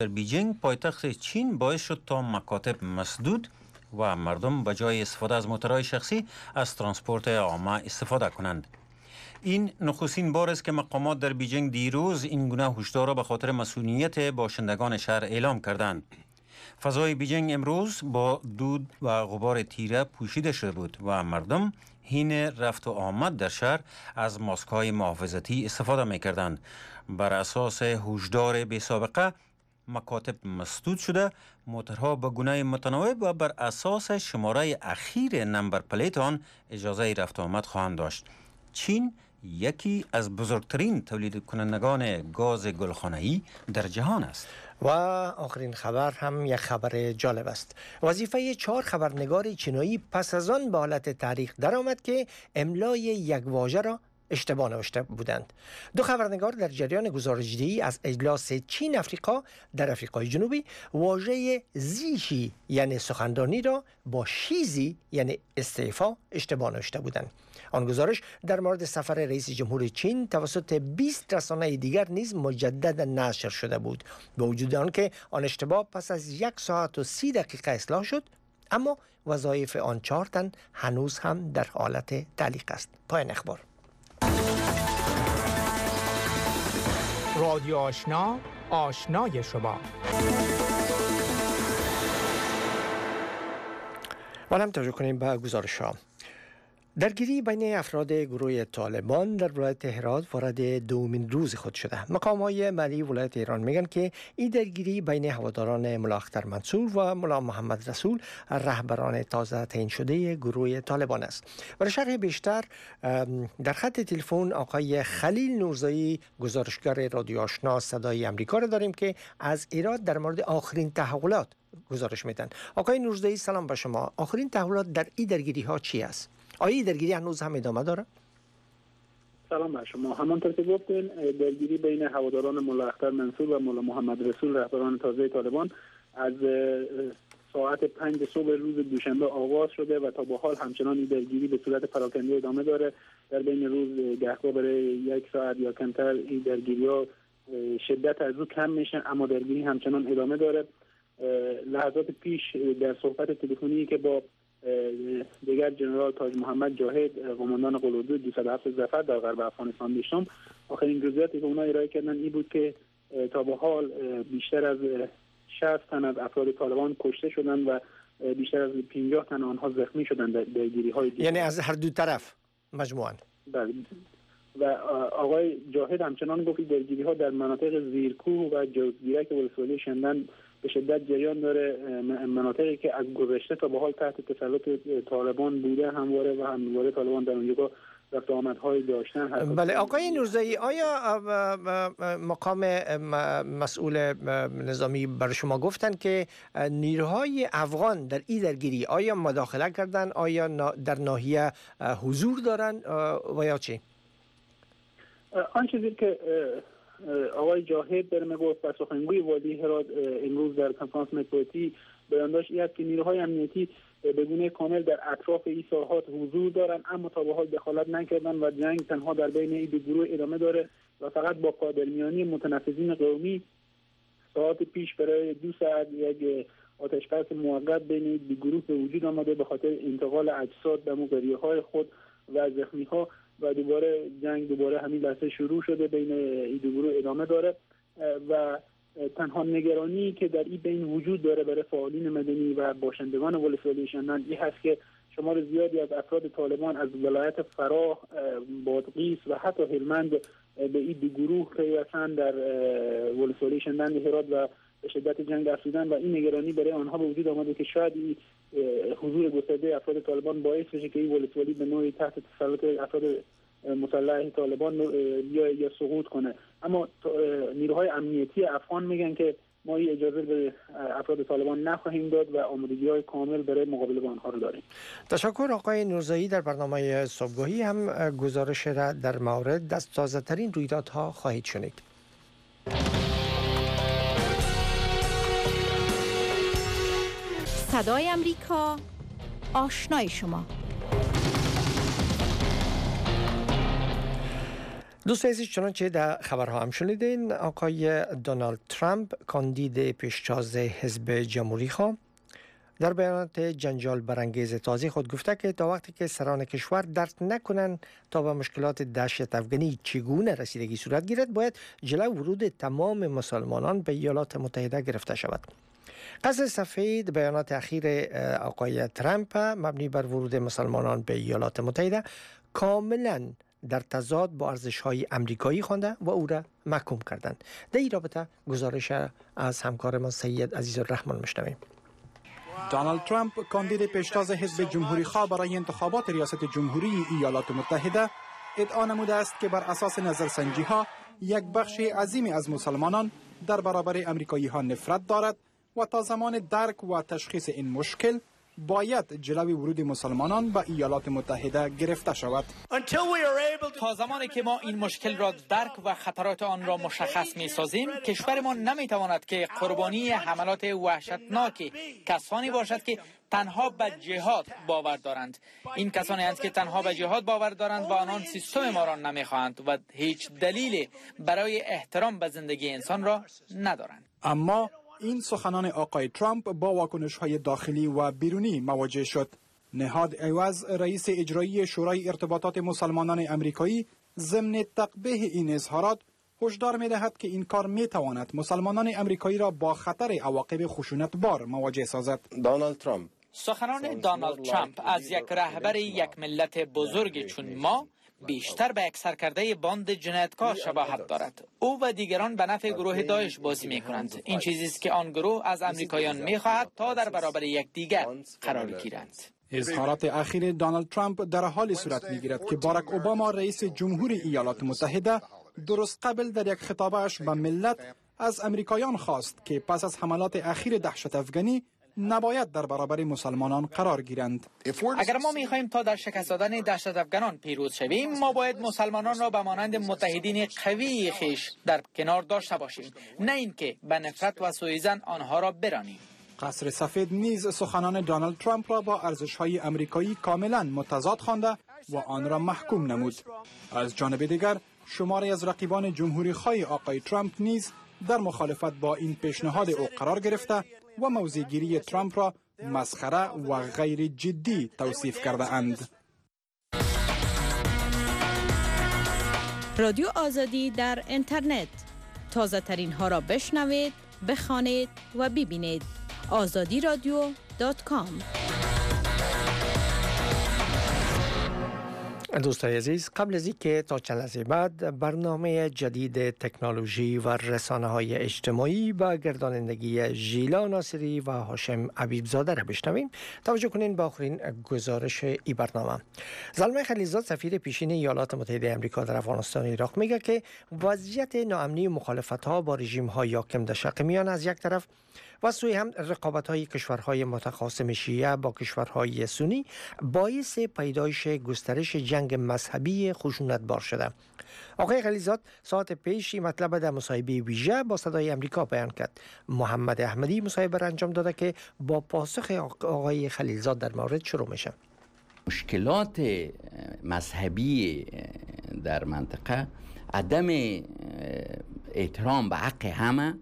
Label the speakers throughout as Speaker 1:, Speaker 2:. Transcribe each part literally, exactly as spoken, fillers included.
Speaker 1: در بیجینگ پایتخت چین باعث شد تا مکاتب مسدود و مردم به جای استفاده از موتورهای شخصی از ترانسپورت عامه استفاده کنند. این نخستین بار است که مقامات در بیجینگ دیروز این گونه هشدار را به خاطر مسئولیت باشندگان شهر اعلام کردند. فضای بیجینگ امروز با دود و غبار تیره پوشیده شده بود و مردم حین رفت و آمد در شهر از ماسک‌های محافظتی استفاده می‌کردند. بر اساس هشدار بی سابقه مکاتب مسدود شده، موتورها به گونه متنوع و بر اساس شماره اخیر نمبر پلیت آن اجازه رفت و آمد خواهند داشت. چین یکی از بزرگترین تولید کنندگان گاز گلخانه‌ای در جهان است.
Speaker 2: و آخرین خبر هم یک خبر جالب است. وظیفه چهار خبرنگار چینایی پس از آن به حالت تاریخ درآمد که املای یک واژه را اشتباه نوشته بودند. دو خبرنگار در جریان گزارش‌دهی از اجلاس چین افریقا در آفریقای جنوبی واژه زیشی یعنی سخنرانی را با شیزی یعنی استعفا اشتباه نوشته بودند. آن گزارش در مورد سفر رئیس جمهور چین توسط بیست رسانه دیگر نیز مجددا نشر شده بود. با وجود آنکه آن اشتباه پس از یک ساعت و سی دقیقه اصلاح شد، اما وظایف آن چهار تن هنوز هم در حالت تعلیق است. پایان اخبار.
Speaker 3: رادیو آشنا، آشنای شما.
Speaker 2: ما هم توجه کنیم به گزارش ها. درگیری بین افراد گروه طالبان در ولایت هرات وارد دومین روز خود شده. مقام‌های ملی ولایت ایران میگن که این درگیری بین هواداران ملا اختر منصور و ملا محمد رسول رهبران تازه تعیین شده گروه طالبان است. برای شرح بیشتر در خط تلفن آقای خلیل نورزایی گزارشگر رادیو آشنا صدای امریکا را داریم که از ایران در مورد آخرین تحولات گزارش میدن. آقای نورزایی سلام به شما. آخرین تحولات در این درگیری ها چی است؟ آیا درگیری هنوز هم ادامه داره؟
Speaker 4: سلام بر شما. همانطور که گفتین درگیری بین هواداران ملا اختر منصور و ملا محمد رسول رهبران تازه طالبان از ساعت پنج صبح روز دوشنبه آغاز شده و تا به حال همچنان این درگیری به صورت پراکنده ادامه داره. در بین روز گهگاه برای یک ساعت یا کمتر این درگیری ها شدت از او کم میشه، اما درگیری همچنان ادامه داره. لحظات پیش در صحبت تلفنی که با دیگر جنرال تاج محمد جاهد قماندان قلعه‌دود دویست و هفت ظفر در غرب افغانستان داشتم، آخرین جزئیاتی که اونا ارائه کردن این بود که تا به حال بیشتر از شصت تن از افراد طالبان کشته شدن و بیشتر از پنجاه تن آنها زخمی شدن در درگیری‌های دیگر،
Speaker 2: یعنی از هر دو طرف مجموعاً.
Speaker 4: بله. و آقای جاهد همچنان گفت درگیری‌ها در مناطق زیرکوه و جوزگیرک ولسوالی شندن به شدت جریان داره. مناطقی که از گذشته تا به حال تحت تسلط طالبان بوده همواره و همواره طالبان در اونجا رفت و آمدهای داشتن.
Speaker 2: بله آقای نورزایی، آیا مقام مسئول نظامی برای شما گفتن که نیروهای افغان در این درگیری آیا مداخله کردن، آیا در ناحیه حضور دارن و یا چی؟
Speaker 4: آن چیزی که آقای جاهد در میگفت و سخنگوی وادی هرات امروز در کنفرانس مطبوعاتی بیان داشت این است که نیروهای امنیتی به گونه کامل در اطراف این ساحات حضور دارند، اما تا به حال دخالت نکردن و جنگ تنها در بین این دو گروه ادامه داره و فقط با قادرمیانی متنفذین قومی ساعت پیش برای دو ساعت یک آتشبس موقت بین این دو گروه به وجود آمده به خاطر انتقال اجساد به مقریهای خود و زخمی ها و دوباره جنگ دوباره همین لحظه شروع شده، بین این دو گروه ادامه داره و تنها نگرانی که در این بین وجود داره برای فعالین مدنی و باشندگان ولسوالی شندن این هست که شمار زیادی از افراد طالبان از ولایت فراه، بادغیس و حتی هلمند به این دو گروه پیوستند در ولسوالی شندن هرات و به شدت جنگ افزودن و این نگرانی برای آنها به وجود آمده که شاید این حضور گسترده افراد طالبان باعث بشه که این ولسوالی به نوعی تحت تسلط افراد مسلح طالبان یا یا سقوط کنه. اما نیروهای امنیتی افغان میگن که ما این اجازه به افراد طالبان نخواهیم داد و آمادگی‌های کامل برای مقابله با آنها رو داریم.
Speaker 2: تشکر آقای نورزایی. در برنامه صبحگاهی هم گزارش را در مورد از تازه‌ترین رویدادها خواهید شنید.
Speaker 5: صدای امریکا، آشنای شما.
Speaker 2: دوستان عزیز، چنانچه در خبرها هم شنیدین، آقای دونالد ترامپ کاندید پیشتاز حزب جمهوری خواه در بیانات جنجال برانگیز تازه خود گفته که تا وقتی که سران کشور درک نکنند تا به مشکلات دهشت افغانی چگونه رسیدگی صورت گیرد، باید جلو ورود تمام مسلمانان به ایالات متحده گرفته شود. قصر سفید بیانات اخیر آقای ترامپ مبنی بر ورود مسلمانان به ایالات متحده کاملا در تضاد با ارزش‌های امریکایی خوانده و او را محکوم کردند. در این رابطه گزارش از همکارمان سید عزیز الرحمن میشنویم.
Speaker 5: دونالد ترامپ کاندید پیشتاز حزب جمهوری خواه برای انتخابات ریاست جمهوری ایالات متحده ادعا نموده است که بر اساس نظرسنجی ها یک بخش عظیمی از مسلمانان در برابر امریکایی ها نفرت دارد و تا زمان درک و تشخیص این مشکل باید جلوی ورود مسلمانان به ایالات متحده گرفته شود.
Speaker 6: تا زمانی که ما این مشکل را درک و خطرات آن را مشخص می سازیم، کشورمان نمی تواند که قربانی حملات وحشتناک کسانی باشد که تنها به جهاد باور دارند. این کسانی هستند که تنها به جهاد باور دارند و آنان سیستم ما را نمی خواهند و هیچ دلیلی برای احترام به زندگی انسان را ندارند.
Speaker 5: اما این سخنان آقای ترامپ با واکنش‌های داخلی و بیرونی مواجه شد. نهاد عوض، رئیس اجرایی شورای ارتباطات مسلمانان امریکایی، ضمن تقبیح این اظهارات هشدار می‌دهد که این کار می‌تواند مسلمانان امریکایی را با خطر عواقب خشونت‌بار مواجه سازد.
Speaker 7: دونالد ترامپ
Speaker 6: سخنان دونالد ترامپ از یک رهبر یک ملت بزرگ چون ما بیشتر به یک سرکرده باند جنایتکار شباهت دارد. او و دیگران به نفع گروه داعش بازی می کنند. این چیزی است که آن گروه از امریکایان می خواهد تا در برابر یکدیگر قرار گیرند.
Speaker 5: اظهارات اخیر دونالد ترامپ در حال صورت می گیرد که باراک اوباما رئیس جمهوری ایالات متحده درست قبل در یک خطابش به ملت از امریکایان خواست که پس از حملات اخیر دهشت افغانی نباید در برابر مسلمانان قرار گیرند.
Speaker 6: اگر ما می‌خواهیم تا در شکست دادن دهشت افغانان پیروز شویم، ما باید مسلمانان را به مانند متحدین قوی خویش در کنار داشته باشیم، نه اینکه به نفرت و سوءظن آنها را برانیم.
Speaker 5: قصر سفید نیز سخنان دونالد ترامپ را با ارزش‌های امریکایی کاملا متضاد خوانده و آن را محکوم نمود. از جانب دیگر شماری از رقیبان جمهوری خواه آقای ترامپ نیز در مخالفت با این پیشنهاد او قرار گرفته و موضع‌گیری ترامپ را مسخره و غیر جدی توصیف کرده اند.
Speaker 8: رادیو آزادی در اینترنت، تازه ترین ها را بشنوید، بخوانید و ببینید. آزادی رادیو دات کام.
Speaker 2: دوستان عزیز، قبل از اینکه تا چند لحظه بعد برنامه جدید تکنولوژی و رسانه های اجتماعی با گردانندگی ژیلا ناصری و هاشم حبیبزاده را بشنویم، توجه کنین به آخرین گزارش این برنامه. زلمه خلیلزاد، سفیر پیشین ایالات متحده آمریکا در افغانستان و عراق، میگه که وضعیت ناامنی و مخالفت ها با رژیم های حاکم در شرق میان از یک طرف و سوی هم رقابت های کشورهای متخاصم شیعه با کشورهای سنی باعث پیدایش گسترش جنگ مذهبی خشونتبار شده. آقای خلیلزاد ساعت پیش این مطلب در مصاحبه ویژه با صدای امریکا بیان کرد. محمد احمدی مصاحبه را انجام داده که با پاسخ آقای خلیلزاد در مورد شروع میشه.
Speaker 9: مشکلات مذهبی در منطقه، عدم احترام به حق همه،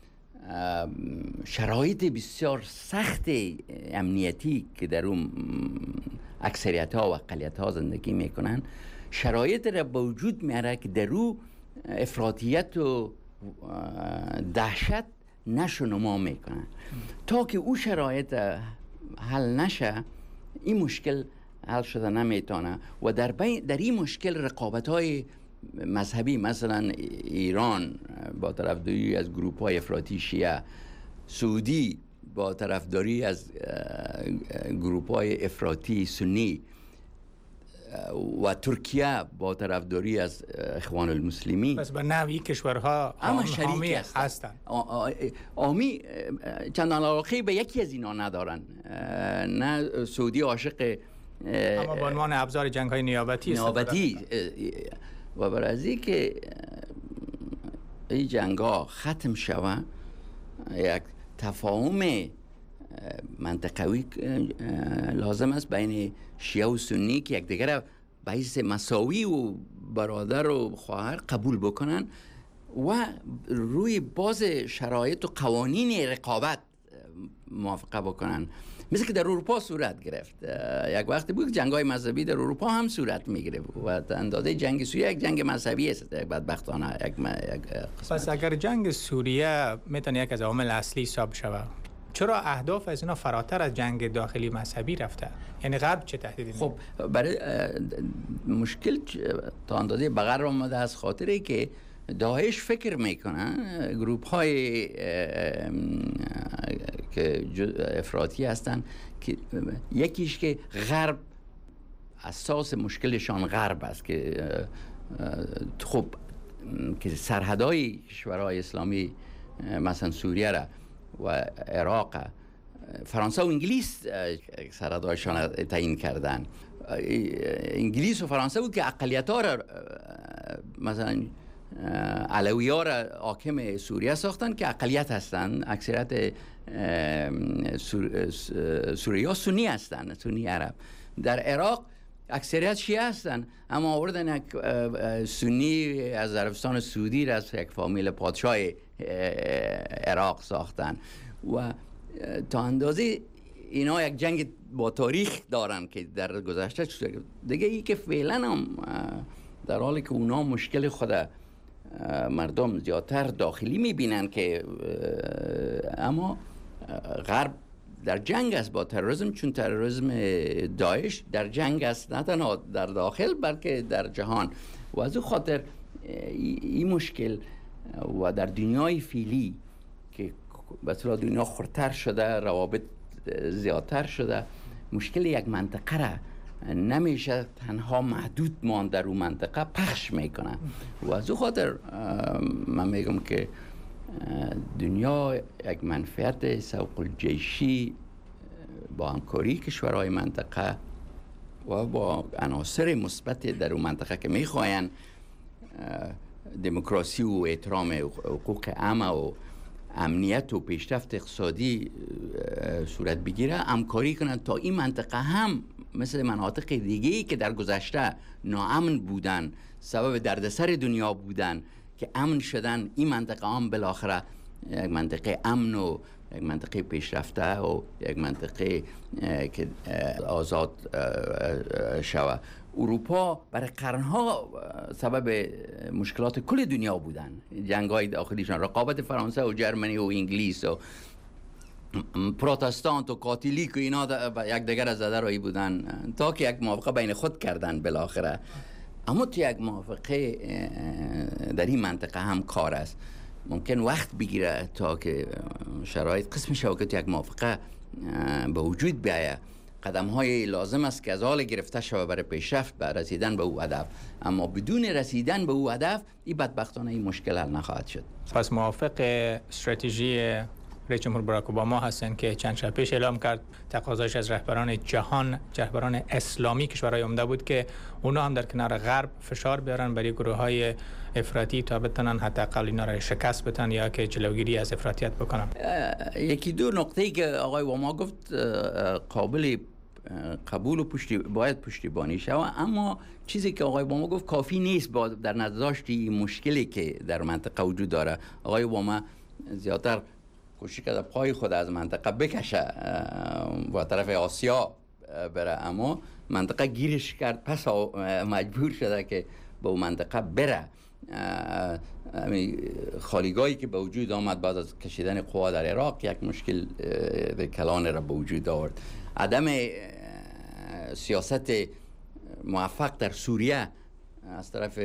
Speaker 9: شرایط بسیار سخت امنیتی که در اون اکثریت ها و اقلیت ها زندگی میکنن، شرایط را به وجود میاره که در او افراطیت و دهشت نشو نما میکنن. تا که او شرایط حل نشه، این مشکل حل شده نمیتونه و در بین در این مشکل رقابت های مذهبی، مثلا ایران با طرفداری از گروپ های افراطی شیعه، سعودی با طرفداری از گروپ های افراطی سنی و ترکیه با طرفداری از اخوان المسلمین،
Speaker 3: پس به نوعی کشورها حامی هستند.
Speaker 9: حامی چندان علاقه به یکی از اینا ندارن. نه سعودی عاشق
Speaker 3: اما به عنوان ابزار جنگ های نیابتی
Speaker 9: نیابتی و برای از این که این جنگ ها ختم شوه، یک تفاهم منطقوی لازم است بین شیعه و سنی که یک دیگر بحث مساوی و برادر و خواهر قبول بکنن و روی باز شرایط و قوانین رقابت موافقه بکنن، مثل که در اروپا صورت گرفت. یک وقتی بود جنگ‌های مذهبی در اروپا هم صورت میگیره و اندازه جنگ سوریه یک جنگ مذهبی است بدبختانه. یک
Speaker 3: پس اگر جنگ سوریه میتونه یک از عوامل اصلی حساب شود، چرا اهداف از اینا فراتر از جنگ داخلی مذهبی رفته؟ یعنی غرب چه تهدیدی؟
Speaker 9: خب برای مشکل تا اندازه به غرب آمده از خاطری که داعش فکر میکنن گروپ های که افراطی هستن که یکیش که غرب اساس مشکلشان غرب است که خب که سرحدهای کشورهای اسلامی مثلا سوریه را و عراق فرانسه و انگلیس سرحدهایشان تعیین کردن. انگلیس و فرانسه بود که اقلیت ها را مثلا علوی ها را حاکم سوریه ساختن که اقلیت هستن. اکثریت سوریه ها سنی هستن، سنی عرب. در عراق اکثریت شیعه هستن، اما آوردن یک سنی از عربستان سعودی را از یک فامیل پادشاه عراق ساختن و تا اندازه اینا یک جنگ با تاریخ دارن که در گذشته شده. دیگه ای که فعلا هم در حالی که اونا مشکل خود مردم زیادتر داخلی میبینن که اما غرب در جنگ است با تروریسم، چون تروریسم داعش در جنگ است نه تنها در داخل بلکه در جهان و از او خاطر این مشکل و در دنیای فعلی که بسیار دنیا خردتر شده، روابط زیادتر شده، مشکل یک منطقه را نمیشه تنها محدود مان در اون منطقه پخش میکنن و از او خاطر من میگم که دنیا یک منفعت سوق الجیشی با همکاری کشورهای منطقه و با عناصر مثبت در اون منطقه که میخواین دموکراسی و احترام حقوق عامه و امنیت و پیشرفت اقتصادی صورت بگیره، همکاری کنند تا این منطقه هم مثل مناطق دیگه‌ای که در گذشته ناامن بودن، سبب دردسر دنیا بودن که امن شدن، این منطقه هم بالاخره یک منطقه امن و یک منطقه پیشرفته و یک منطقه که آزاد شود. اروپا برای قرنها سبب مشکلات کل دنیا بودن، جنگ‌های داخلیشان، رقابت فرانسه و جرمنی و انگلیس و پروتستانت و کاتولیک و اینا یک دیگر از زده بودن تا که یک موافقه بین خود کردن بالاخره. اما تو یک موافقه در این منطقه هم کار است، ممکن وقت بگیره تا که شرایط قسم شود که تو یک موافقه به وجود بیاید. قدم های لازم است که از حال گرفته شود برای پیشرفت به رسیدن به او هدف، اما بدون رسیدن به او هدف این بدبختانه این مشکل حل نخواهد شد.
Speaker 3: پس موافق استراتژی رئیس جمهور باراک اوباما هستن که چند شب پیش اعلام کرد تقاضایش از رهبران جهان، رهبران اسلامی کشورهای عمده بود که اونا هم در کنار غرب فشار بیارن برای گروه‌های افراطی تا بتونن حداقل اینا را شکست بدن یا که جلوگیری از افراطیت بکنن.
Speaker 9: یکی دو نقطه‌ای که آقای اوباما گفت قابل قبول و پشتی باید پشتیبانی شود، اما چیزی که آقای اوباما گفت کافی نیست با در نظر داشت این مشکلی که در منطقه وجود داره. آقای اوباما زیادتر کوشش کرده پای خود از منطقه بکشه با طرف آسیا بره، اما منطقه گیرش کرد، پس مجبور شده که با اون منطقه بره. خالیگاهی که به وجود آمد بعد از کشیدن قوا در عراق یک مشکل کلان را به وجود آورد. عدم سیاست موفق در سوریه از طرف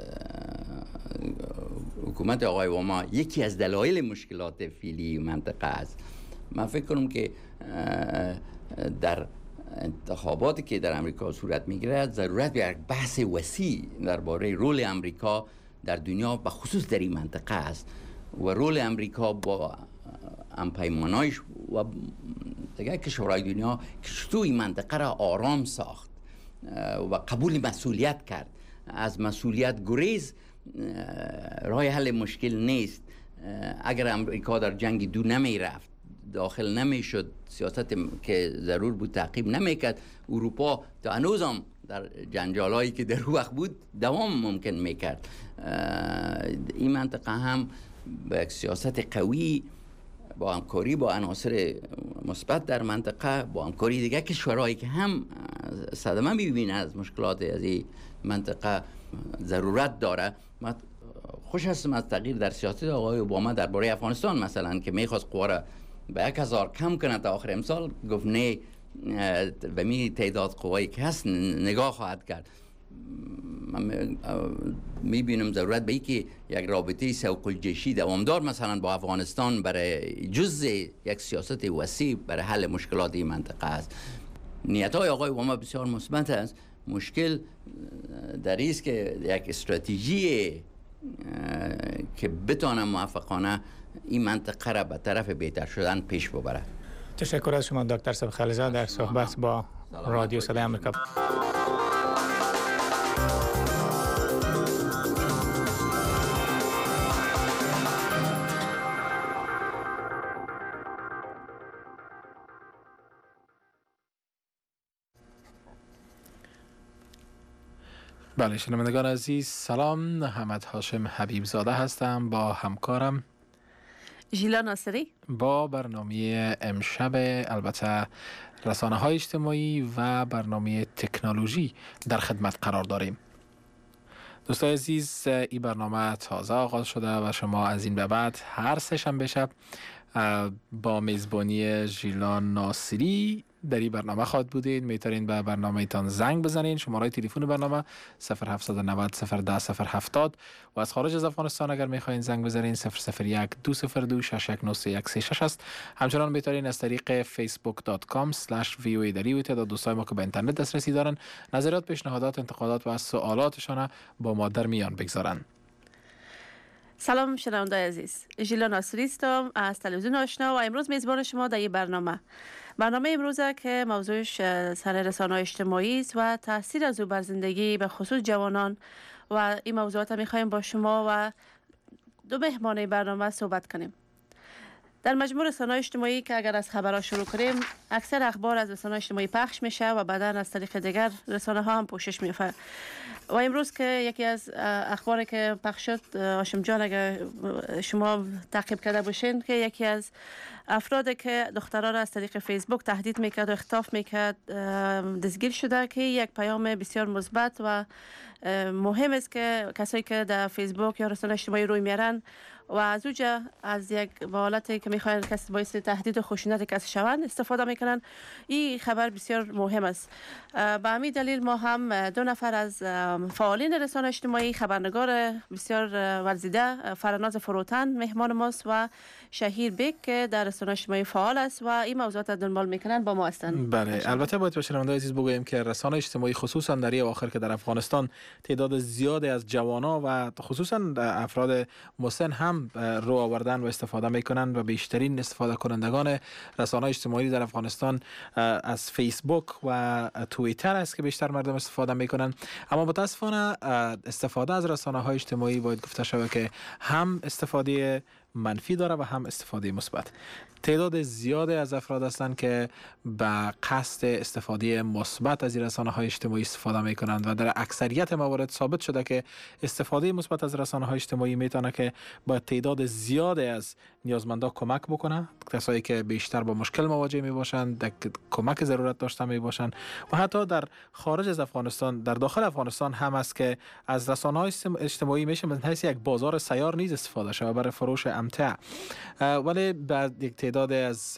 Speaker 9: حکومت آقای اوباما یکی از دلایل مشکلات فعلی منطقه است. من فکر کنم که در انتخاباتی که در امریکا صورت میگیرد ضرورت به یک بحث وسیع درباره رول امریکا در دنیا و خصوص در این منطقه است و رول امریکا با همپیمانایش و دیگر کشورهای دنیا که چطور این منطقه را آرام ساخت و قبول مسئولیت کرد. از مسئولیت گریز راه حل مشکل نیست. اگر امریکا در جنگ دو نمی رفت، داخل نمی شد، سیاست که ضرور بود تعقیب نمی کرد، اروپا تا هنوز هم در جنجالایی که در وقت بود دوام ممکن میکرد. این منطقه هم با یک سیاست قوی، با همکاری با عناصر مثبت در منطقه، با همکاری دیگه کشورهایی که هم صدمه می‌بینه از مشکلات از این منطقه ضرورت داره. من خوش هستم از تغییر در سیاست آقای اوباما درباره افغانستان مثلا که میخواست قوا را به یک هزار کم کنه تا آخر امسال، گفت نه به می تعداد قوایی که هست نگاه خواهد کرد. من میبینم ضرورت به ای که یک رابطه سوق الجیشی دوامدار مثلا با افغانستان برای جزء یک سیاست وسیع برای حل مشکلات این منطقه است. نیت های آقای اوباما بسیار مثبت است. مشکل در این است که یک استراتژی که بتونه موفقانه این منطقه را به طرف بهتر شدن پیش ببره.
Speaker 3: تشکر از شما دکتر صبح خلیزاده در صحبت با رادیو صدای آمریکا.
Speaker 7: بله شنوندگان عزیز سلام، حمد هاشم حبیب زاده هستم با همکارم
Speaker 10: ژیلا ناصری
Speaker 7: با برنامه امشب البته رسانه های اجتماعی و برنامه تکنولوژی در خدمت قرار داریم. دوستان عزیز این برنامه تازه آغاز شده و شما از این به بعد هر سه شنبه شب با میزبانی ژیلا ناصری در این برنامه خواهد بودید. میتونید به برنامه ایتان زنگ بزنید. شماره تلفن برنامه صفر هفت نه صفر صفر ده صفر هفتاد و از خارج از افغانستان اگر میخواین زنگ بزنید صفر صفر یک دو صفر دو شش یک نه سه یک سه شش است. همچنان میتونید از طریق فیسبوک دات کام اسلش وی او ای دری تعداد دوستای ما که به اینترنت دسترسی دارن نظریات، پیشنهادات، انتقادات و سوالاتشان با ما در میان بگذارن.
Speaker 10: سلام شنونده عزیز، ژیلا ناصری هستم از تلویزیون آشنا و امروز میزبان شما در این برنامه. برنامه امروز که موضوعش سر رسانه‌های اجتماعی است و تاثیر از او بر زندگی به خصوص جوانان و این موضوعات میخوایم با شما و دو مهمان برنامه صحبت کنیم. در مجموع رسانه‌های اجتماعی که اگر از خبرها شروع کنیم، اکثر اخبار از رسانه‌های اجتماعی پخش میشه و بعداً از طریق دیگر رسانه‌ها هم پوشش می‌یافته. و امروز که یکی از اخباری که پخش شد، هاشم جان اگر شما تعقیب کرده باشین، که یکی از افرادی که دخترها را از طریق فیسبوک تهدید میکرد و اختطاف میکرد دستگیر شده، که یک پیام بسیار مثبت و مهم است که کسایی که در فیسبوک یا رسانه اجتماعی روی میارن و از اوجا از یک حالتی که میخواین کسی باعث تهدید و خشونت کسی شوند استفاده میکنن. این خبر بسیار مهم است. به همین دلیل ما هم دو نفر از فعالین رسانه اجتماعی، خبرنگار بسیار ورزیده فرناز فروتن مهمان ماست و شهیر بیگ که در رسانه اجتماعی فعال است و این موضوعات را دنبال میکنن با ما هستند.
Speaker 7: بله، البته باید به شنوندگان عزیز بگوییم که رسانه اجتماعی خصوصا در این اواخر که در افغانستان تعداد زیادی از جوانان و خصوصا افراد مسن هم رو آوردن و استفاده میکنن و بیشترین استفاده کنندگان رسانه اجتماعی در افغانستان از فیسبوک و توییتر است که بیشتر مردم استفاده میکنن. اما متاسفانه استفاده از رسانه های اجتماعی باید گفته شود که هم استفاده منفی داره و هم استفاده مثبت. تعداد زیادی از افراد هستند که به قصد استفاده مثبت از رسانه های اجتماعی استفاده می کنند و در اکثریت موارد ثابت شده که استفاده مثبت از رسانه های اجتماعی میتونه که با تعداد زیادی از نیازمندان کمک بکنه، کسایی که بیشتر با مشکل مواجه می باشند، کمک ضرورت داشته می باشند و حتی در خارج از افغانستان، در داخل افغانستان هم است که از رسانه های اجتماعی میشه مثل حیث یک بازار سیار نیز استفاده شده برای فروش امتع. ولی بعد یک تعداد از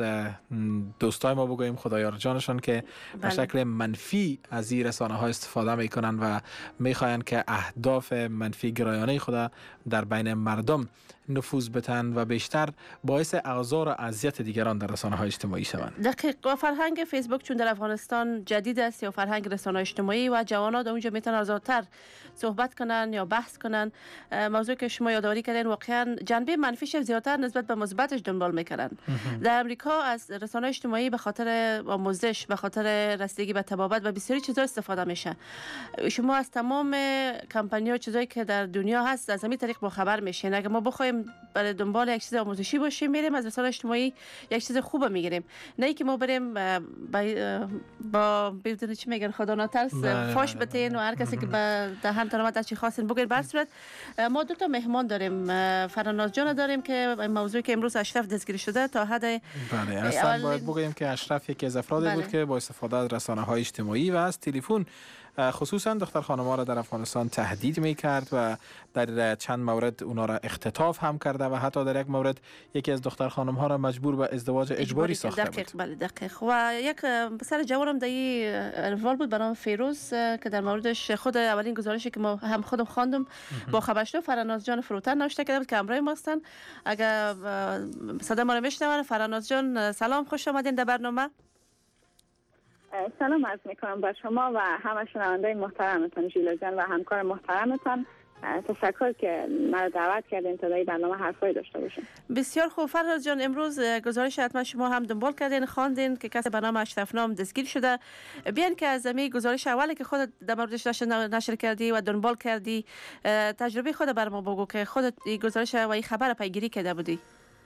Speaker 7: دوستای ما بگوییم خدایار جانشان که به شکل منفی از این رسانه ها استفاده میکنن و میخواین که اهداف منفی گرایانه خود در بین مردم نفوذ بتن و بیشتر باعث آزار و اذیت دیگران در رسانه های اجتماعی شوند.
Speaker 10: دقیق. و فرهنگ فیسبوک چون در افغانستان جدید است یا فرهنگ رسانه اجتماعی و جوانان اونجا میتونن آزادتر صحبت کنن یا بحث کنن. موضوع که شما یادآوری کردین واقعا جنبه منفیش زیادتر نسبت به مثبتش دنبال میکنن. در امریکا از رسانه اجتماعی به خاطر آموزش، به خاطر رسیدگی به طبابت و بسیاری چیزا استفاده میشه. شما از تمام کمپانی‌ها چیزایی که در دنیا هست از همین طریق با خبر میشین. اگه ما بخوایم بریم برای دنبال یک چیز آموزشی باشیم، میریم از رسانه اجتماعی یک چیز خوب میگیریم، نه اینکه ما بریم با با بدون چی میگن خدا نترس فاش بتین و هر کسی که به دهن ترامت از چی خواستین بگین. بر صورت ما دو تا مهمان داریم، فراناز جان داریم که موضوعی که امروز اشرف دستگیری شده تا حد
Speaker 7: بله اصلا باید بگیم که اشرف یکی از افرادی
Speaker 10: بله.
Speaker 7: بود که با استفاده از رسانه‌های اجتماعی و از تلفن خصوصا دختر خانم‌ها را در افغانستان تهدید می‌کرد و در چند مورد اونا را اختطاف هم کرده و حتی در یک مورد یکی از دختر خانم‌ها را مجبور به ازدواج اجباری ساخته بود.
Speaker 10: بله دقیق. و یک پسر جوانم در احوال بود به نام فیروز که در موردش خود اولین گزارشی که ما هم خودم خواندم با خبر شد فراناز جان فروتن نوشته کرده بود که همراه ما هستن. اگر صدا ما رو میشنون، فراناز جان سلام، خوش آمدین در برنامه.
Speaker 11: سلام عرض میکنم بر شما و همه شنوندای محترمتان ژیلا جان و همکار محترمتان. تشکر که مرا دعوت کردین تا در برنامه حرفای داشته باشیم.
Speaker 10: بسیار خوب فراناز جان، امروز گزارش حتما شما هم دنبال کردین، خواندین که کسی به نام اشرف نام دستگیر شده. بیان که از می گزارش اولی که خودت در موردش نشر کردی و دنبال کردی، تجربه خود بر ما بگو که خودت این گزارش و این خبر پیگیری کرده بودی.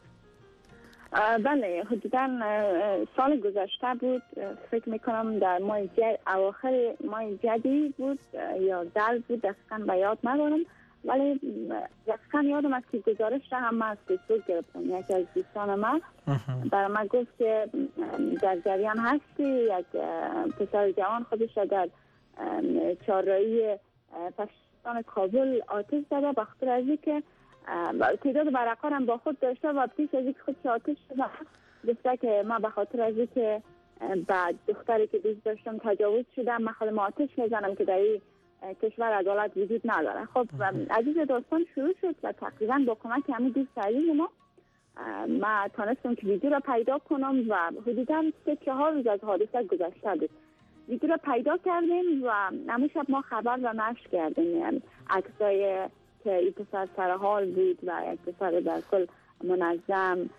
Speaker 11: بله حدودا سال گذشته بود، فکر میکنم در ماه جد اواخر ماه جدی بود یا دل بود، دقیقا به یاد ندارم، ولی دقیقا یادم است که گزارش را هم من از فیسبوک گرفتم. یکی از دوستان من برای من گفت که در جریان هستی، یک پسر جوان خودش را در چهارراهی پشتان کابل آتش زده به خاطر از اینکه تعداد ورقا هم با خود داشته و پیش از اینکه خودش آتش شده گفته که من به خاطر از اینکه بعد دختری که دوست داشتم تجاوز شدم، من خودم آتش میزنم که در این کشور عدالت وجود نداره. خب عزیز داستان شروع شد و تقریبا با کمک همین دوست عزیز ما من تانستم که ویدیو را پیدا کنم و حدودا سه چهار روز از حادثه گذشته بود. ویدیو را پیدا کردیم و همون شب ما خبر را نشر کردیم، یعنی عکسای که این پسر سر حال بود و یک پسر در کل منظم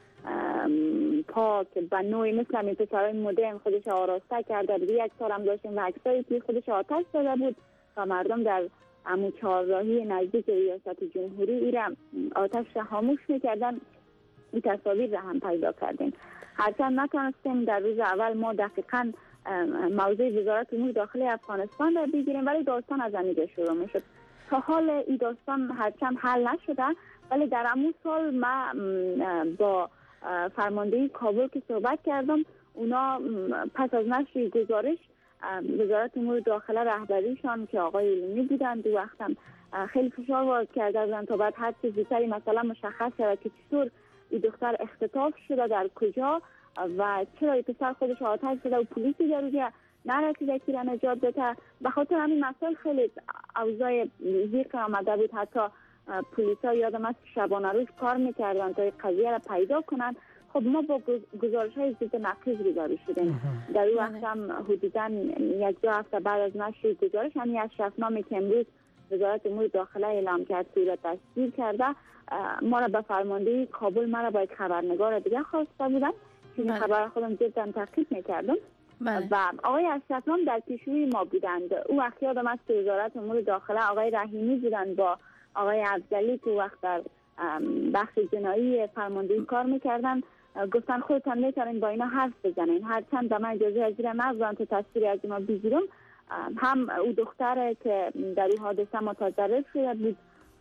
Speaker 11: پاک و نوعی مثل این پسرهای مدرن خودش آراسته کرده بود. یک سال هم داشتیم و عکسایی که خودش آتش داده بود و مردم در همون چهارراهی نزدیک ریاست جمهوری ایران آتش را خاموش میکردن. این تصاویر را هم پیدا کردیم. هرچند نتونستیم در روز اول ما دقیقاً موضوع وزارت امور داخلی افغانستان را بگیریم، ولی داستان از اینجا شروع میشد. تا حال این داستان هرچند حل نشده، ولی در همون سال من با فرماندهی کابل که صحبت کردم، اونا پس از نشر گزارش وزارت امور داخله رهبریشان که آقای علمی بودند دو وقت هم خیلی فشار وارد کرده بودند تا بعد هر چیز زودتری مثلا مشخص شود که چطور این دختر اختطاف شده، در کجا و چرا این پسر خودش آتش زده و پلیسی در اونجا نرسیده که را نجات بده. به خاطر همین مسائل خیلی اوضاع زیر آمده بود. حتی پلیس ها یادم است شبانه روز کار میکردن تا این قضیه را پیدا کنند. خب ما با گزارش های ضد نقیض روبرو شدیم. در اون وقت هم حدودا یک دو هفته بعد از نشر گزارش، همین اشرفنامه که امروز وزارت امور داخله اعلام کرد صورت دستگیر کرده، ما را به فرماندهی کابل ما را با یک خبرنگار دیگه خواسته بودن که این خبر خودم جدا تعقیب میکردم. بله. و آقای اشرفنام در پیشروی ما بودند. او وقت یادم است که وزارت امور داخله آقای رحیمی بودند با آقای افضلی که وقت در بخش جنایی فرماندهی کار میکردن، گفتن خودتان میتونین با اینا حرف بزنین. هرچند به من اجازه از زیر نظران که تصویری از ما بگیرم، هم او دختره که در این حادثه متضرر شده بود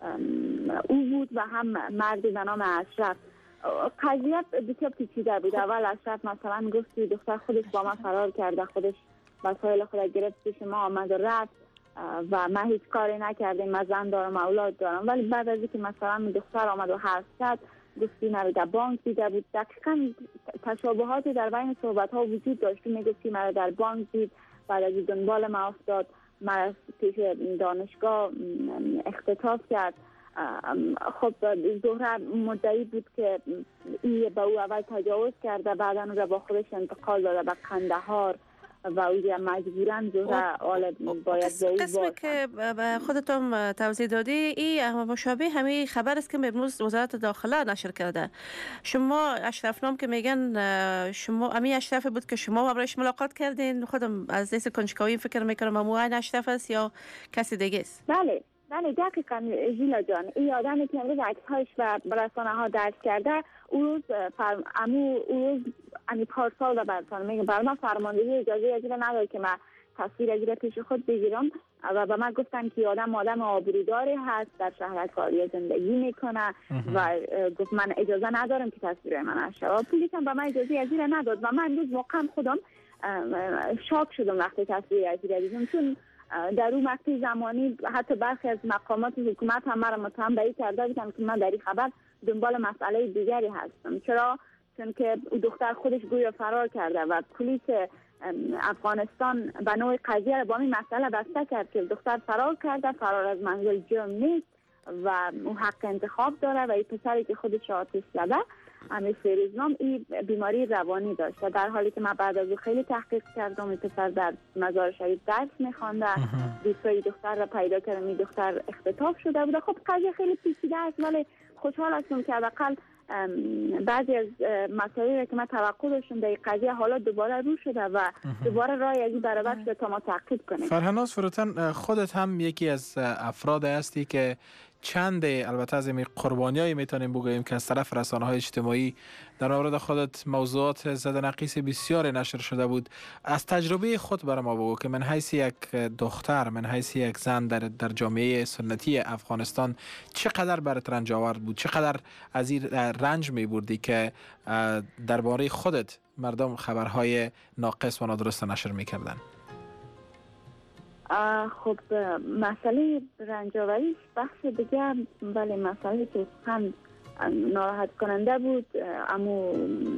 Speaker 11: او بود و هم مردی به نام اشرف. قضیه بسیار پیچیده بود. اول اشرف مثلا گفت دختر خودش با من فرار کرده، خودش وسایل خود گرفت پیش ما آمد و رفت و من هیچ کاری نکردم، من زن دارم اولاد دارم. ولی بعد از اینکه مثلا دختر آمد و حرف زد، گفتی مرا در بانک دیده بود. دقیقا تشابهاتی در بین صحبت ها وجود داشت. میگفتی مرا در بانک دید، بعد از دنبال ما افتاد، مرا پیش دانشگاه اختطاف کرد. خب زهره مدعی بود که این به او اول تجاوز کرده، بعدا او را با خودش انتقال داده به قندهار و او را مجبوراً زهره آل باید به او
Speaker 10: قسمی که خودتون توضیح دادی این مشابه همه خبر است که امروز وزارت داخله نشر کرده. شما اشرفنام که میگن شما امی اشرف بود که شما برایش ملاقات کردین، خودم از لیست کنجکاوی فکر میکنم همون این اشرف است یا کسی دیگه است؟
Speaker 11: بله بله دقیقاً ژیلا جان، این آدمی که امروز عکس‌هایش و رسانه ها درج کرده، اون روز فر... امو اون روز امی پارسال برسان میگم برای من فرماندهی اجازه از نداد که من تصویر از پیش خود بگیرم و به من گفتن که آدم آدم آبروداری هست، در شهر کاری زندگی میکنه و گفت من اجازه ندارم که تصویر من اشه و پلیس هم به من اجازه از نداد و من امروز واقعا خودم شاک شدم وقتی تصویر از دیدم، چون در اون مقطع زمانی حتی برخی از مقامات حکومت هم مرا متهم به این کرده بودن که من در این خبر دنبال مسئله دیگری هستم. چرا؟ چون که دختر خودش گویا فرار کرده و پلیس افغانستان به نوع قضیه را با این مسئله بسته کرد که دختر فرار کرده، فرار از منزل جرم نیست و اون حق انتخاب داره و این پسری که خودش آتش زده امیر فیروزنام این بیماری روانی داشت و در حالی که من بعد از او خیلی تحقیق کردم این پسر در مزار شریف درس میخوانده، دوستای دختر را پیدا کردم، این دختر اختطاف شده بود. خب قضیه خیلی پیچیده است ولی خوشحال هستم که حداقل بعضی از مسائلی که من توقع داشتم در این قضیه حالا دوباره رو شده و دوباره راه از این برابر شده تا ما تعقیب کنیم.
Speaker 7: فرهناز فروتن، خودت هم یکی از افراد هستی که چند البته از این قربانیایی میتونیم بگوییم که از طرف رسانه‌های اجتماعی در مورد خودت موضوعات زدنقیس بسیار نشر شده بود. از تجربه خود برای ما بگو که من حیث یک دختر، من حیث یک زن در در جامعه سنتی افغانستان چقدر برات رنج آور بود، چقدر از این رنج میبردی که درباره خودت مردم خبرهای ناقص و نادرست نشر میکردن؟
Speaker 11: خب مسئله رنجاوریش بخش دیگه، ولی مسئله که هم ناراحت کننده بود اما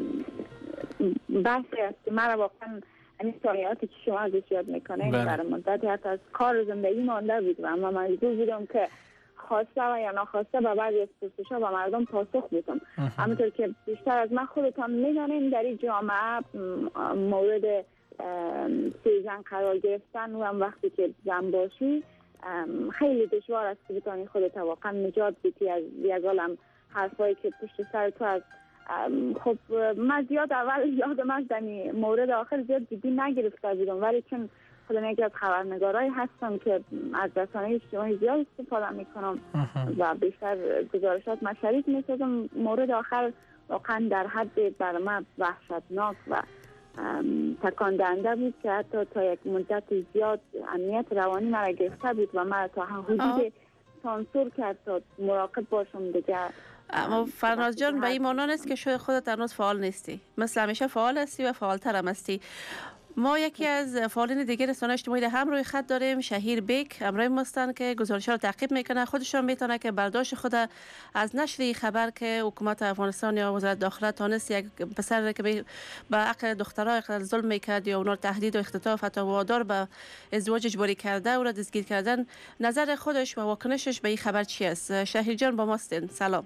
Speaker 11: بحثی است که مرا واقعا این سایعاتی که شما ازش یاد میکنه در مدتی حتی از کار زندگی مانده بود و اما مجبور بودم که خواسته و یا ناخواسته به بعضی از پرسش‌ها به مردم پاسخ بدم. همونطور که بیشتر از من خودتان میدانیم در این جامعه مورد سه زن قرار گرفتن و هم وقتی که زن باشی خیلی دشوار است که بتانی خودت واقعا نجات بدی از یک عالم حرفایی که پشت سر تو از خب من زیاد اول یادم از دنی مورد آخر زیاد جدی نگرفته بودم ولی چون خودم یکی از خبرنگارایی هستم که از رسانه اجتماعی زیاد استفاده میکنم و بیشتر گزارشات من شریک میسازم، مورد آخر واقعا در حد برای من وحشتناک و تکان دهنده بود که حتی تا یک مدت زیاد امنیت روانی مرا گرفته بود و مرا تا حدود سانسور کرد تا مراقب باشم دیگه.
Speaker 10: اما فرناز جان به این معنی نیست که شاید خودت هنوز فعال نیستی، مثل همیشه فعال هستی و فعالتر هم هستی. ما یکی از فعالین دیگر رسانه اجتماعی هم روی خط داریم، شهیر بیک همراه ما هستند که گزارش‌ها رو تعقیب میکنه. خودشون میتونه که برداشت خود از نشر خبر که حکومت افغانستان یا وزارت داخله تانست یک پسر که به عقل دخترها ظلم میکرد یا اونا تهدید و اختطاف حتی وادار به ازدواج اجباری کرده او را دستگیر کردن، نظر خودش و واکنشش به این خبر چی است؟ شهیر جان با ما هستین. سلام.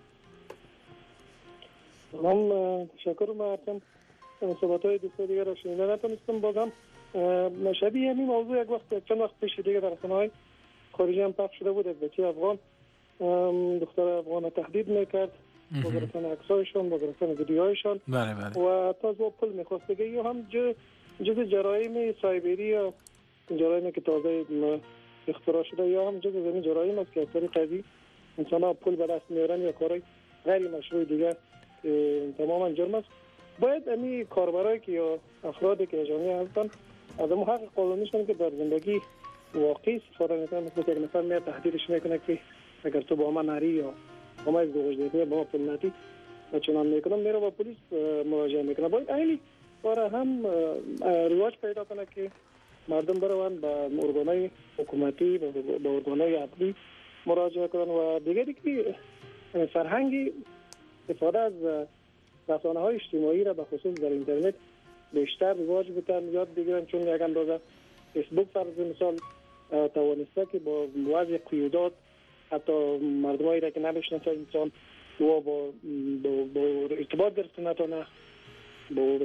Speaker 12: سلام، تشکر مردم. صحبت های دوست دیگر را شنیده نتونستم بازم شبیه همین موضوع یک وقت چند وقت پیش دیگه در رسانه های خارجی هم پخش شده بود. بچه افغان دختر افغان تهدید میکرد با گرفتن عکسایشان، با گرفتن ویدیوهایشان و تا از پول میخواست دیگه. یا هم جز جرایم سایبری یا جرایمی که تازه اختراع شده یا هم جز زمین جرایم است که اکثر قضیه انسان ها پول به دست میارن یا کارهای غیر مشروع دیگه تماما جرم است. باید امی کاربرایی که یا افرادی که جامعه هستن از اون حق قانونیشون که در زندگی واقعی استفاده میکنن، مثل یک نفر میاد تهدیدش میکنه که اگر تو با ما نری یا با ما ازدواج نکنی با ما پول ندی و چنان میکنم میره با پلیس مراجعه میکنه. باید عینی برای هم رواج پیدا کنه که مردم بروند به ارگانهای حکومتی به ارگانهای عدلی مراجعه کنن و دیگری که فرهنگی استفاده از رسانه های اجتماعی را به خصوص در اینترنت بیشتر رواج بتن یاد بگیرن، چون یک اندازه فیسبوک فرض مثال توانسته که با وضع قیودات حتی مردمایی را که نمیشناسه انسان و با, با, با ارتباط گرفتن نتونه، با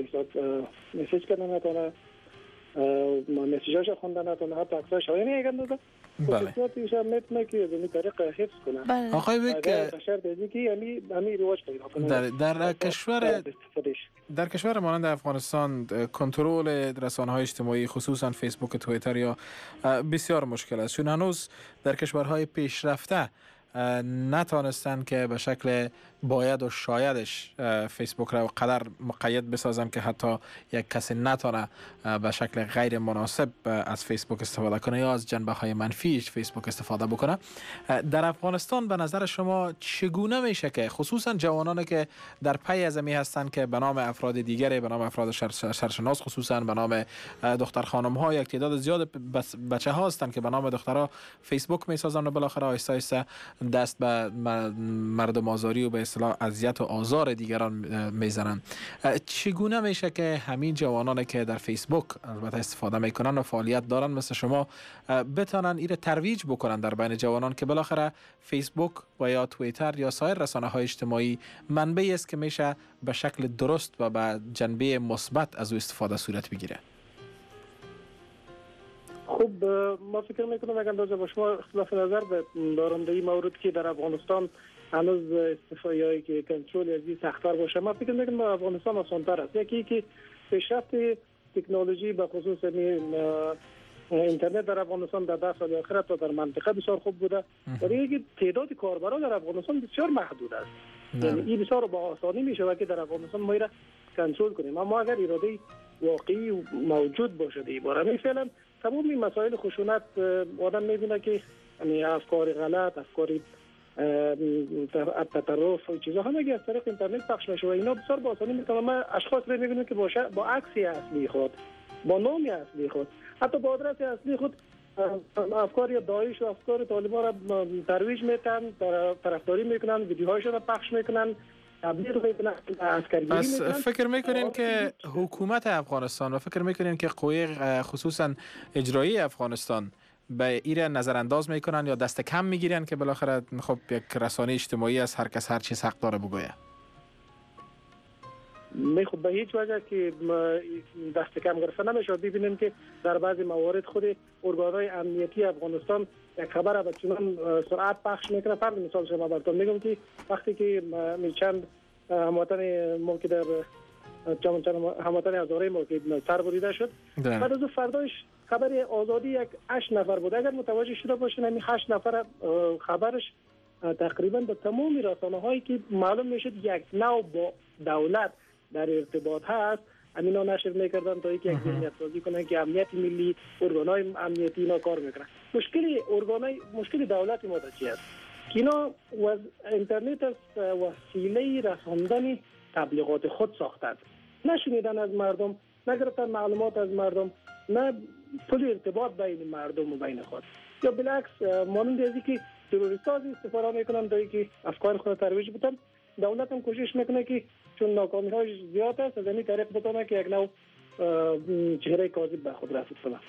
Speaker 12: مسیج کردن نتونه، مسیجاش خوندن نتونه، حتی عکساش. یعنی یک اندازه خصوصیاتش هم میتونه که از این طریق حفظ کنه.
Speaker 7: آقای ویک
Speaker 12: شرط از اینکه یعنی همین رواج پیدا کنه.
Speaker 7: در در کشور در کشور مانند افغانستان کنترل رسانه‌های اجتماعی خصوصا فیسبوک، توییتر یا بسیار مشکل است. چون هنوز در کشورهای پیشرفته نتانستن که به شکل باید و شایدش فیسبوک را قدر مقید بسازن که حتی یک کسی نتانه به شکل غیر مناسب از فیسبوک استفاده کنه یا از جنبه های منفیش فیسبوک استفاده بکنه. در افغانستان به نظر شما چگونه میشه که خصوصا جوانانی که در پی از می هستند که به نام افراد دیگری، به نام افراد سرشناس، خصوصا به نام دختر خانم ها، یک تعداد زیاد بچه ها هستند که به نام دخترها فیسبوک میسازن و بالاخره آهسته آهسته دست به مردم آزاری و به اصطلاح اذیت و آزار دیگران میزنن. چگونه میشه که همین جوانانی که در فیسبوک البته استفاده میکنن و فعالیت دارن مثل شما بتونن ایره ترویج بکنن در بین جوانان که بالاخره فیسبوک و یا توییتر یا سایر رسانه های اجتماعی منبعی است که میشه به شکل درست و به جنبه مثبت از او استفاده صورت بگیره؟
Speaker 12: خب ما فکر میکنم اگر اندازه با شما اختلاف نظر دارم در این مورد که در افغانستان هنوز استفاده که کنترل از این سخت‌تر باشه. ما فکر میکنم افغانستان آسان‌تر است. یکی که پیشرفت تکنولوژی به خصوص اینترنت در افغانستان در ده سال اخیر تا در منطقه بسیار خوب بوده. ولی اینکه تعداد کاربران در افغانستان بسیار محدود است. یعنی این بسیار با آسانی میشه که در افغانستان ما را کنترل کنیم. اما اگر اراده واقعی موجود باشه در این باره، فعلا تمام این مسائل خشونت آدم میبینه که یعنی افکار غلط، افکار تطرف و چیزا همه از طریق اینترنت پخش میشه و اینا بسیار با آسانی میتونه ما اشخاص رو میبینیم که باشه با عکس اصلی خود، با نام اصلی خود، حتی با آدرس اصلی خود افکار داعش و افکار طالبان را ترویج میتن، طرفداری میکنن، ویدیوهاشون رو پخش میکنن، تبلیغ میکنن، عسکرگیری میکنن.
Speaker 7: پس فکر میکنین که حکومت افغانستان و فکر میکنین که قوی خصوصا اجرایی افغانستان به ایره نظر انداز میکنن یا دست کم میگیرن که بالاخره خب یک رسانه اجتماعی از هر کس هر چیز حق داره بگویه؟
Speaker 12: می خب به هیچ وجه که دست کم گرفته نمیشه. ببینیم که در بعضی موارد خود ارگان‌های امنیتی افغانستان یک خبر به چنان سرعت پخش میکنه. فرض مثال شما براتون میگم که وقتی که چند هموطن ما که در چند چند هموطن هزاره ما که سر بریده شد، بعد از فرداش خبر آزادی یک هشت نفر بود. اگر متوجه شده باشین همین هشت نفر خبرش تقریبا به تمام رسانه هایی که معلوم میشد یک نوع با دولت در ارتباط هست امینا نشر میکردن تا اینکه یک ذهنیت سازی کنن که امنیت ملی، ارگان‌های امنیتی اینا کار میکنن. مشکل ارگان‌های مشکل دولت ما چی است؟ که اینا و اینترنت است وسیله رساندن تبلیغات خود ساختند. نشنیدن از مردم، نگرفتن معلومات از مردم، نه پل ارتباط بین مردم و بین خود. یا بالعکس مانند ازی که تروریست‌ها استفاده میکنن تا اینکه افکار خود ترویج بدن. دولت هم کوشش میکنه که چون ناکامی‌هاش زیاد است از این طریق بتونه که یک نوع چهره کاذب به خود رسید کنه.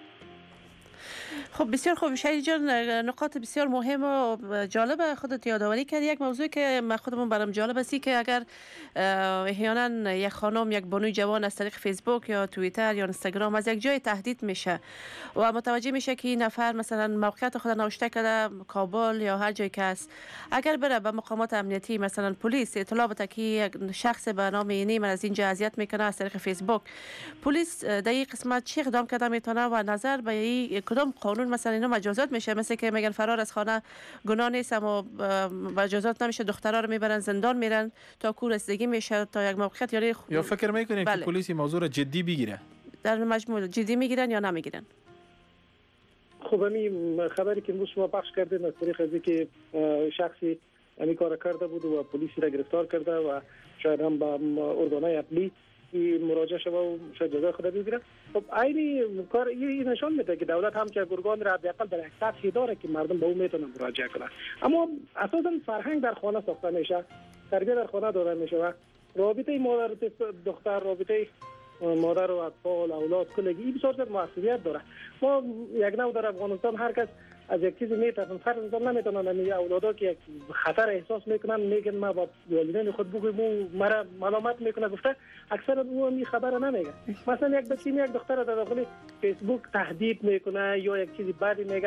Speaker 10: خب بسیار خوب شهید جان، نقاط بسیار مهم و جالب خودت یادآوری کردی. یک موضوعی که من خودمون برام جالب است که اگر احیانا یک خانم، یک بانوی جوان از طریق فیسبوک یا توییتر یا اینستاگرام از یک جای تهدید میشه و متوجه میشه که این نفر مثلا موقعیت خود نوشته کرده کابل یا هر جایی که است، اگر بره به مقامات امنیتی مثلا پلیس اطلاع بده که یک شخص به نام اینی من از اینجا اذیت میکنه از طریق فیسبوک، پلیس در این قسمت چی اقدام کرده میتونه و نظر به این کدام قانون مثلا اینا مجازات میشه؟ مثل که میگن فرار از خانه گناه نیست اما مجازات نمیشه، دخترها رو میبرن زندان میرن تا کور رسیدگی میشه تا یک موقعیت یاری خ...
Speaker 7: یا فکر میکنین بله. که پلیس موضوع رو جدی بگیره؟
Speaker 10: در مجموع جدی میگیرن یا نمیگیرن؟
Speaker 12: خب همین خبری که امروز شما پخش کردین از طریق از که شخصی همین کار کرده بود و پلیسی را گرفتار کرده و شاید هم با ارگان‌های عدلی مراجعه شده و شاید جزای خود بگیره. خب این کار این نشان میده که دولت هم چه ارگان را حداقل در یک سطحی داره که مردم به اون میتونن مراجعه کنن. اما اساسا فرهنگ در خانه ساخته میشه، تربیت در خانه داده میشه و رابطه مادر دختر، رابطه مادر و اطفال اولاد کلگی این بسیار زیاد مسئولیت داره. ما یک نوع در افغانستان هر کس از یک چیزی میتونن فرض نمیتونن همین اولادا که یک خطر احساس میکنن میگن ما با والدین خود بگویم او مرا ملامت میکنه گفته اکثر او این خبر نمیگه. مثلا یک بچه یک دختر در داخل فیسبوک تهدید میکنه یا یک چیزی بدی میگه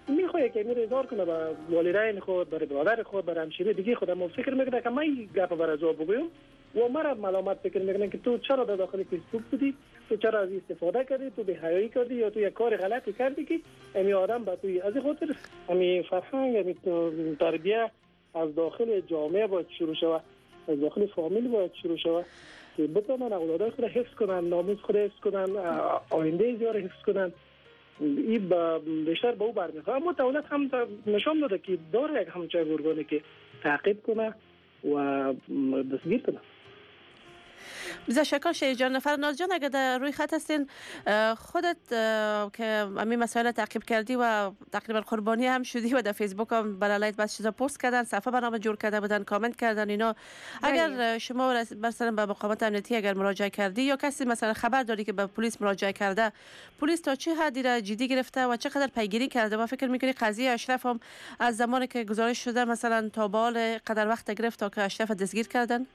Speaker 12: میخواد که میره اظهار کنه به والدین خود، برای برادر خود، برای همشیره دیگه خود. ما فکر میکنه که من این گپ برای جواب بگویم و مرا ملامت فکر میکنه که تو چرا در داخل فیسبوک بودی، تو چرا از استفاده کردی، تو به حیایی کردی یا تو یک کار غلطی کردی که امی آدم به توی از خاطر امی فرهنگ امی تربیت از داخل جامعه باید شروع شود، از داخل فامیل باید شروع شود که بتونن اولادای خود حفظ کنن، ناموس خود حفظ کنن، آینده زیار حفظ کنن. این بیشتر به او برمیخواد. اما دولت هم نشان داده که داره یک همچین ارگانی که تعقیب کنه و دستگیر کنه.
Speaker 10: بسیار شکر شهید جان. فرناز جان اگر در روی خط هستین، خودت که همین مسائل تعقیب کردی و تقریبا قربانی هم شدی و در فیسبوک هم بلالایت بس چیزا پست کردن، صفحه برنامه جور کرده بودن، کامنت کردن اینا. اگر شما مثلا به مقامات امنیتی اگر مراجعه کردی یا کسی مثلا خبر داری که به پلیس مراجعه کرده، پلیس تا چه حدی را جدی گرفته و چقدر پیگیری کرده و فکر میکنی قضیه اشرف هم از زمانی که گزارش شده مثلا تا بال قدر وقت گرفت تا که اشرف دستگیر کردن؟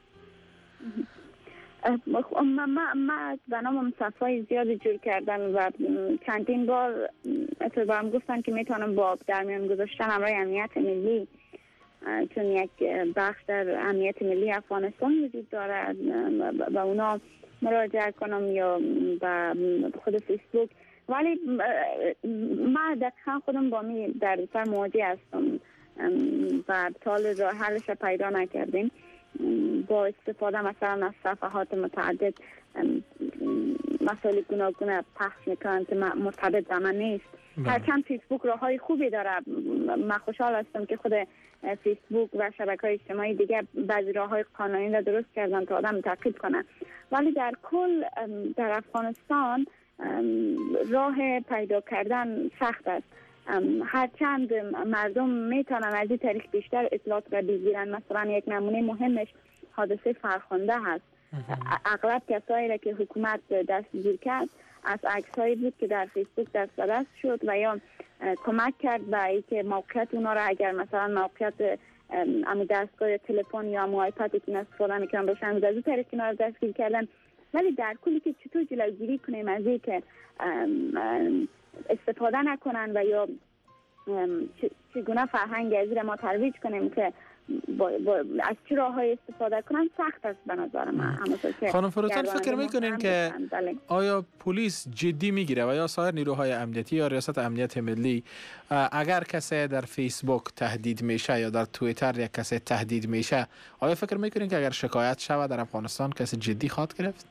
Speaker 11: ما ما به نام صفحه زیادی جور کردن و چندین بار اتفاقا هم گفتن که میتونم با در میان گذاشتن امرای امنیت ملی، چون یک بخش در امنیت ملی افغانستان وجود داره، و اونا مراجعه کنم یا به خود فیسبوک. ولی ما دقیقا خودم با می در سر مواجه هستم و تال راه حلش پیدا نکردیم. با استفاده مثلا از صفحات متعدد مسائل گوناگون پخش میکنن که مرتبط به من نیست. هرچند فیسبوک راه های خوبی داره، من خوشحال هستم که خود فیسبوک و شبکه های اجتماعی دیگه بعضی راه های قانونی را درست کردن تا آدم تعقیب کنه. ولی در کل در افغانستان راه پیدا کردن سخت است. هرچند مردم میتونن از این طریق بیشتر اطلاعات را بگیرن. مثلا یک نمونه مهمش حادثه فرخنده هست. اغلب کسایی را که حکومت دستگیر کرد از عکسایی بود که در فیسبوک دسترس شد و یا کمک کرد به اینکه موقعیت اونا را اگر مثلا موقعیت امی دستگاه تلفن یا مو آیپد که استفاده میکنن باشن از این طریق اونا را دستگیر کردن. ولی در کلی که چطور جلوگیری کنیم از اینکه استفاده نکنن و یا چگونه فرهنگ ازی را ما ترویج کنیم که با با از چه راه‌های استفاده کنن سخت است به نظر من.
Speaker 7: خانم فروتن فکر میکنین که آیا پلیس جدی میگیره و یا سایر نیروهای امنیتی یا ریاست امنیت ملی اگر کسی در فیسبوک تهدید میشه یا در توییتر یک کسی تهدید میشه، آیا فکر میکنین که اگر شکایت شود در افغانستان کسی جدی خواهد گرفت؟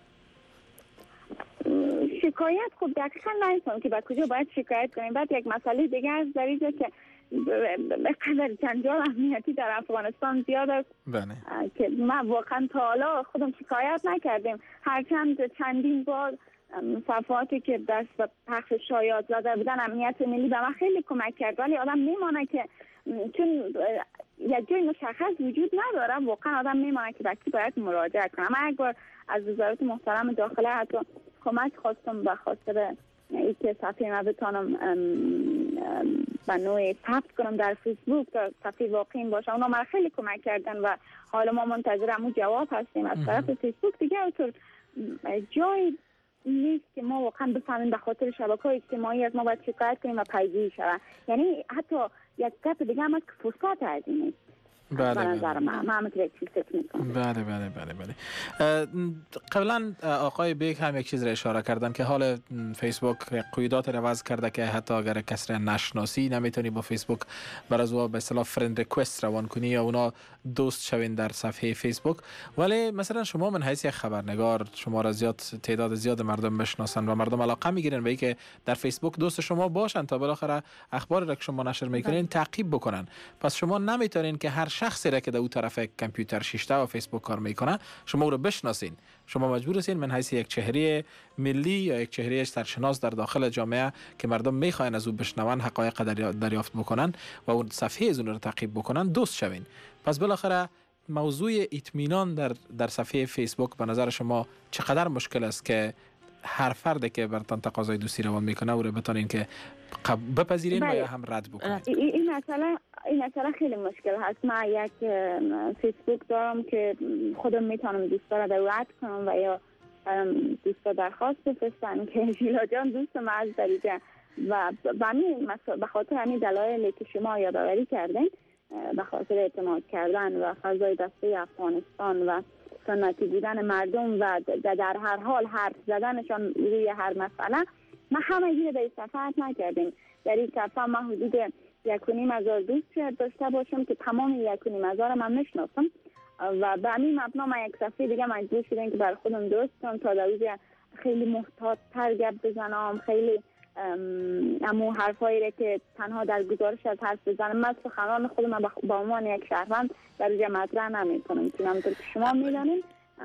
Speaker 11: شکایت خب دقیقا نمی‌فهمم که با کجا باید شکایت کنیم. بعد یک مسئله دیگه از در اینجا که قدر جنجال امنیتی در افغانستان زیاد است که ما واقعا تا حالا خودم شکایت نکردیم. هرچند چندین بار صفحاتی که دست به پخش شایعات زده بودن امنیت ملی به من خیلی کمک کرد، ولی آدم میمانه که چون یک جای مشخص وجود نداره واقعا آدم میمانه که وقتی باید مراجعه کنم. من یک بار از وزارت محترم داخله حتی کمک خواستم به خاطر اینکه صفحه ما بتونم به نوعی ثبت کنم در فیسبوک تا صفحه واقعی باشه. اونا من خیلی کمک کردن و حالا ما منتظر همون جواب هستیم از طرف فیسبوک. دیگه اونطور جای نیست که ما واقعا بفهمیم به خاطر شبکه‌های اجتماعی از ما باید شکایت کنیم و پیگیری شود. یعنی حتی یک گپ دیگه هم هست که فرصت از این نیست.
Speaker 7: بله بله
Speaker 11: بله
Speaker 7: بله بله بله قبلا آقای بیگ هم یک چیز را اشاره کردن که حال فیسبوک قیودات را وضع کرده که حتی اگر کسی را نشناسی نمیتونی با فیسبوک بر از او به اصطلاح فرند ریکوست روان کنی یا اونا دوست شوین در صفحه فیسبوک. ولی مثلا شما من حیث یک خبرنگار شما را زیاد تعداد زیاد مردم بشناسن و مردم علاقه میگیرن به اینکه در فیسبوک دوست شما باشن تا بالاخره اخبار را که شما نشر میکنین تعقیب بکنن. پس شما نمیتونین که هر شخصی را که در اون طرف کامپیوتر شیشته و فیسبوک کار میکنه شما او رو بشناسین. شما مجبور هستین من حیث یک چهره ملی یا یک چهره سرشناس در داخل جامعه که مردم میخواین از او بشنون حقایق دریافت بکنن و اون صفحه از اون رو تعقیب بکنن دوست شوین. پس بالاخره موضوع اطمینان در در صفحه فیسبوک به نظر شما چقدر مشکل است که هر فردی که براتون تقاضای دوستی روان میکنه او رو بتونین که بپذیرین و یا هم رد بکنید؟
Speaker 11: این مسئله این مسئله خیلی مشکل هست. من یک فیسبوک دارم که خودم میتونم دوستا را دعوت کنم و یا دوستا درخواست بفرستن که ژیلا جان دوست من از دریجه و به خاطر همین دلایلی که شما یادآوری کردین، به خاطر اعتماد کردن و فضای دسته افغانستان و سنتی بودن مردم و در هر حال حرف زدنشان روی هر مسئله، ما همه گیره در این صفحه نکردیم. در این صفحه ما حدود یک و نیم هزار دوست شاید داشته باشم که تمام یک و نیم هزار من میشناسم و به همین مبنا ما یک صفحه دیگه مجبور شدیم که بر خودم درست کنم تا در روز خیلی محتاط تر گپ بزنم، خیلی امو حرفایی را که تنها در گزارش از حرف بزنم. من سخنان خودم با عنوان یک شهروند در روی مطرح نمی کنم، چون همونطور که شما میدانید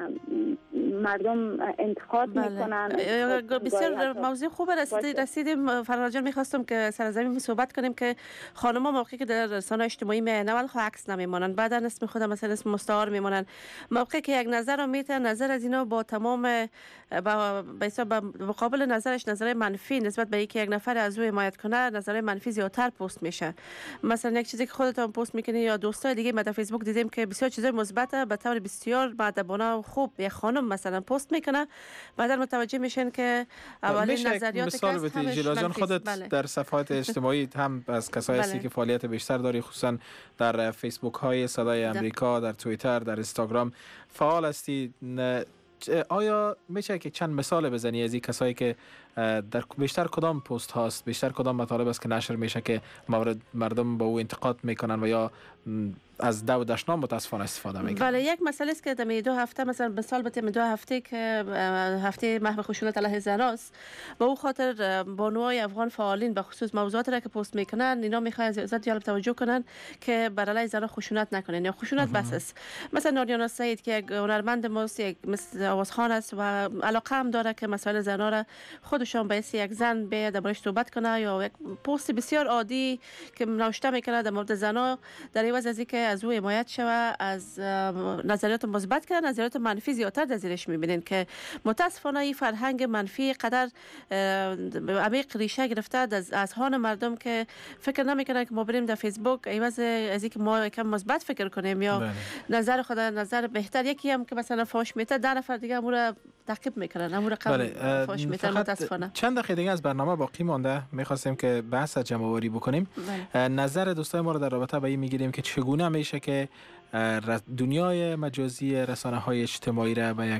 Speaker 11: مردم انتقاد
Speaker 10: بله.
Speaker 11: میکنن.
Speaker 10: بسیار موضوع خوب رسید رسیدیم. فرار جان میخواستم که سر زمین صحبت کنیم که خانم‌ها موقعی که در رسانه‌های اجتماعی میاین اول خو عکس نمیمونن، بعدا اسم خودم مثلا اسم مستعار میمونن. موقعی که یک نظر رو میتن، نظر از اینا با تمام با به حساب مقابل نظرش نظر منفی نسبت به اینکه یک نفر از او حمایت کنه، نظر منفی زیادتر پست میشه. مثلا یک چیزی که خودتون پست میکنی یا دوستای دیگه ما در فیسبوک دیدیم که بسیار چیزای مثبت به طور بسیار مؤدبانه خوب یک خانم مثلا پست میکنه، بعدا متوجه میشن که اولین نظریات که
Speaker 7: مثال بدید جیلا جان خودت بله. در صفحات اجتماعی هم از کسایی هستی بله. که فعالیت بیشتر داری، خصوصا در فیسبوک های صدای امریکا، در توییتر، در اینستاگرام فعال هستی. آیا میشه که چند مثال بزنی از این کسایی که در بیشتر کدام پست هاست، بیشتر کدام مطالب است که نشر میشه که مورد مردم با او انتقاد میکنن و یا از دو دشنام متاسفانه استفاده میکنن؟
Speaker 10: بله، یک مسئله است که در دو هفته مثلا مثال بتیم دو هفته که هفته محو خشونت علیه زنان است، به او خاطر بانوهای افغان فعالین به خصوص موضوعات را که پست میکنن اینا میخوان از جلب توجه کنن که بر علیه زنان خشونت نکنن یا خشونت بس است. مثلا ناریانا سعید که یک هنرمند ماست، یک مثل آوازخوان است و علاقه هم داره که مسائل زنان را خودشون به یک زن به دربارش صحبت کنه، یا یک پست بسیار عادی که نوشته میکنه در مورد زنان در عوض از اینکه از او حمایت شوه، از نظریات مثبت کنه، نظریات منفی زیادتر در زیرش میبینین که متاسفانه این فرهنگ منفی قدر عمیق ریشه گرفته از اذهان مردم که فکر نمیکنن که ما بریم در فیسبوک عوض از اینکه ما کم مثبت فکر کنیم یا بله. نظر خود نظر بهتر، یکی هم که مثلا فاش میته ده نفر دیگه امور تعقیب میکنن، امور کم بله. فاش میته. متاسفانه
Speaker 7: چند دقیقه دیگه از برنامه باقی مونده، میخواستیم که بحث جمع آوری بکنیم. بله. نظر دوستای ما رو در رابطه با این میگیریم که چگونه میشه که دنیای مجازی رسانه های اجتماعی را به یک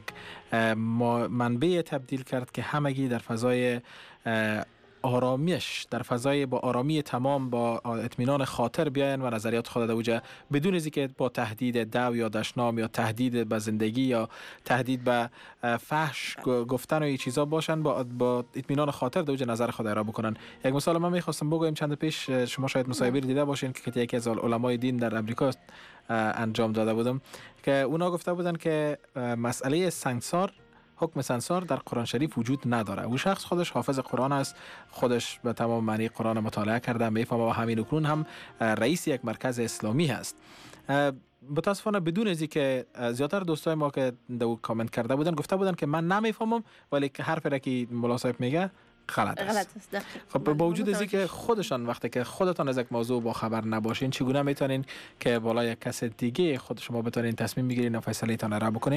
Speaker 7: منبع تبدیل کرد که همگی در فضای آرامیش، در فضای با آرامی تمام، با اطمینان خاطر بیاین و نظریات خود دوجه بدون از اینکه با تهدید دو یا دشنام یا تهدید به زندگی یا تهدید به فحش گفتن و این چیزا باشن، با با اطمینان خاطر دوجه نظر خود را بکنن. یک مثال من میخواستم بگویم، چند پیش شما شاید مصاحبه دیده باشین که یکی از علمای دین در امریکا انجام داده بودم که اونا گفته بودن که مسئله سنگسار، حکم سنگسار در قرآن شریف وجود نداره. او شخص خودش حافظ قرآن است، خودش به تمام معنی قرآن مطالعه کرده، میفهمه و همین اکنون هم رئیس یک مرکز اسلامی هست. متاسفانه بدون از اینکه زیادتر دوستای ما که دو کامنت کرده بودن گفته بودن که من نمیفهمم، ولی حرفی را که مولا صاحب میگه غلط است. غلط است. خب با وجود از اینکه خودشان وقتی که خودتان از یک موضوع با خبر نباشین، چگونه میتونین که بالای یک کس دیگه خود شما بتونین تصمیم بگیرین و فیصله‌تان را بکنین؟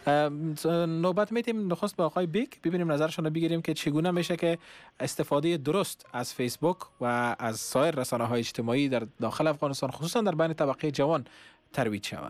Speaker 7: نوبت میتیم نخست با آقای بیک ببینیم نظرشون رو بگیریم که چگونه میشه که استفاده درست از فیسبوک و از سایر رسانه‌های اجتماعی در داخل افغانستان خصوصا در بین طبقه جوان ترویج شود.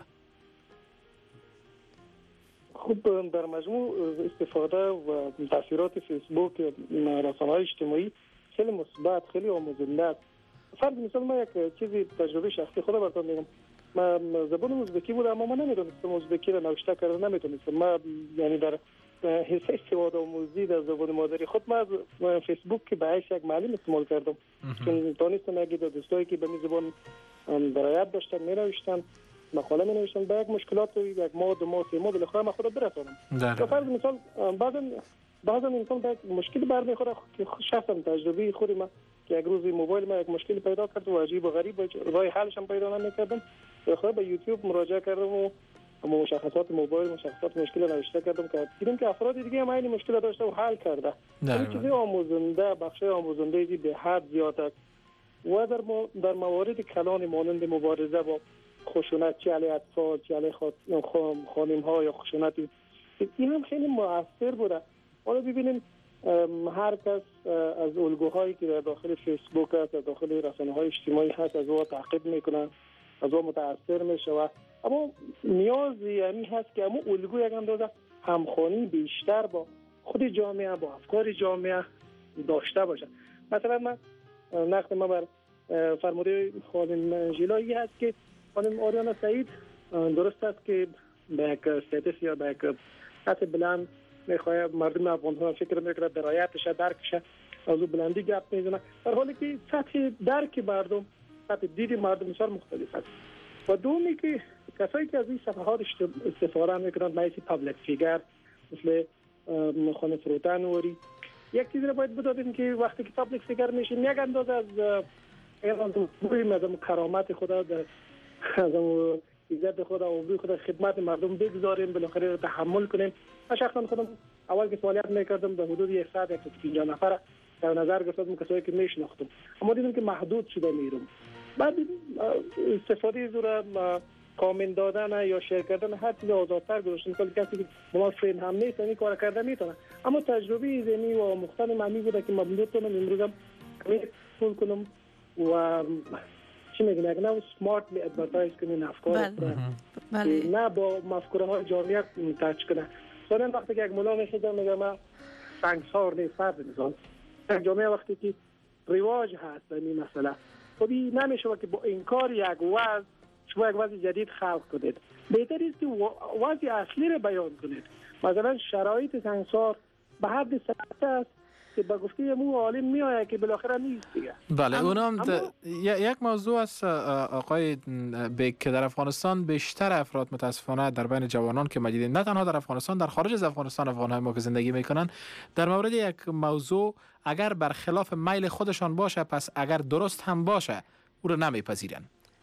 Speaker 12: خب در مجموع استفاده و تاثیرات فیسبوک رسانه‌های اجتماعی خیلی مثبت، خیلی آموزنده است. فرض مثال ما یک چیزی تجربه شخصی خودم براتون میگم. من زبان ازبکی بودم اما من نمیدونستم ازبکی رو نوشته کردن نمیتونستم. من یعنی در حصه سواد آموزی در زبان مادری خود من از فیسبوک که به یک معلم استعمال کردم. چون دانستم یک دوستایی که به این زبان درایت داشتن می‌نوشتن، مقاله می نوشتن، به یک مشکلات یک ماه دو ماه سه ماه بالاخره من خود برسانم. به فرض مثال بعضا بعضا انسان به مشکلی برمیخوره که شخصا تجربه خودی من که یک روزی موبایل من یک مشکلی پیدا کرد و عجیب و غریب راه حلش هم پیدا نمی‌کردم، بالاخره به یوتیوب مراجعه کردم و مشخصات موبایل مشخصات مشکل نوشته کردم که دیدم که افراد دیگه هم این مشکل داشته و حل کرده. این چیزی آموزنده، بخش آموزنده به حد زیاد است و در در موارد کلان مانند مبارزه با خشونت، چه علیه اطفال، چه علیه خانم ها یا خشونت، این هم خیلی مؤثر بوده. حالا ببینیم هر کس از الگوهایی که در داخل فیسبوک است، در داخل رسانه‌های اجتماعی هست، از او تعقیب میکنن، از او متاثر میشه. اما نیاز یعنی هست که اما الگو یک اندازه همخوانی بیشتر با خود جامعه، با افکار جامعه داشته باشه. مثلا من نقد ما بر فرموده خانم ژیلایی هست که خانم آریانا سعید درست است که به یک استیتس یا به یک سطح بلند میخواه مردم افغانستان فکر میکنه درایتش درکش از او بلندی گپ میزنه، در حالی که سطح درک مردم، سطح دید مردم بسیار مختلف است. و دومی که کسایی که از این صفحات استفاده میکنند مثل پابلیک فیگر، مثل خانم فروتن وری، یک چیزی رو باید بدادیم که وقتی که پابلیک فیگر میشیم یک اندازه از ایران از کرامت خدا، از عزت خدا و بی خدا خدمت مردم بگذاریم، بالاخره تحمل کنیم. من شخصا خودم اول که فعالیت میکردم در حدود یک ساعت یک صد و پنجاه نفر در نظر گرفتم کسایی که میشناختم، اما دیدم که محدود شده میرم. بعد استفاده زور کامنت دادن یا شیر کردن هر چیز آزادتر گذاشتم که کسی که با من فرند هم نیست این کار کرده میتونه. اما تجربه ذهنی و مختلف معنی بوده که مبلوط کنم امروزم کمیل کنم و چی میگن یک نوع سمارتلی ادورتایز کنین افکار
Speaker 10: بله.
Speaker 12: نه با مفکوره های جامعه تاچ کنه. مثلا وقتی که یک ملا میشه میگه من سنگسار نیست فرد نظام یک جامعه وقتی که رواج هست این مسئله خودی نمیشه که با انکار یک وضع شما یک وضع جدید خلق کنید. بهتر است که وضع اصلی رو بیان کنید. مثلا شرایط سنگسار به حد سخت است که با گفته مو عالم میآید که بالاخره نیست دیگه.
Speaker 7: بله اونم یک موضوع است آقای بیگ که در افغانستان بیشتر افراد متاسفانه در بین جوانان که مجیدین، نه تنها در افغانستان، در خارج از افغانستان افغان‌های ما که زندگی میکنن، در مورد یک موضوع اگر برخلاف میل خودشان باشه پس اگر درست هم باشه او رو نمیپذیرن.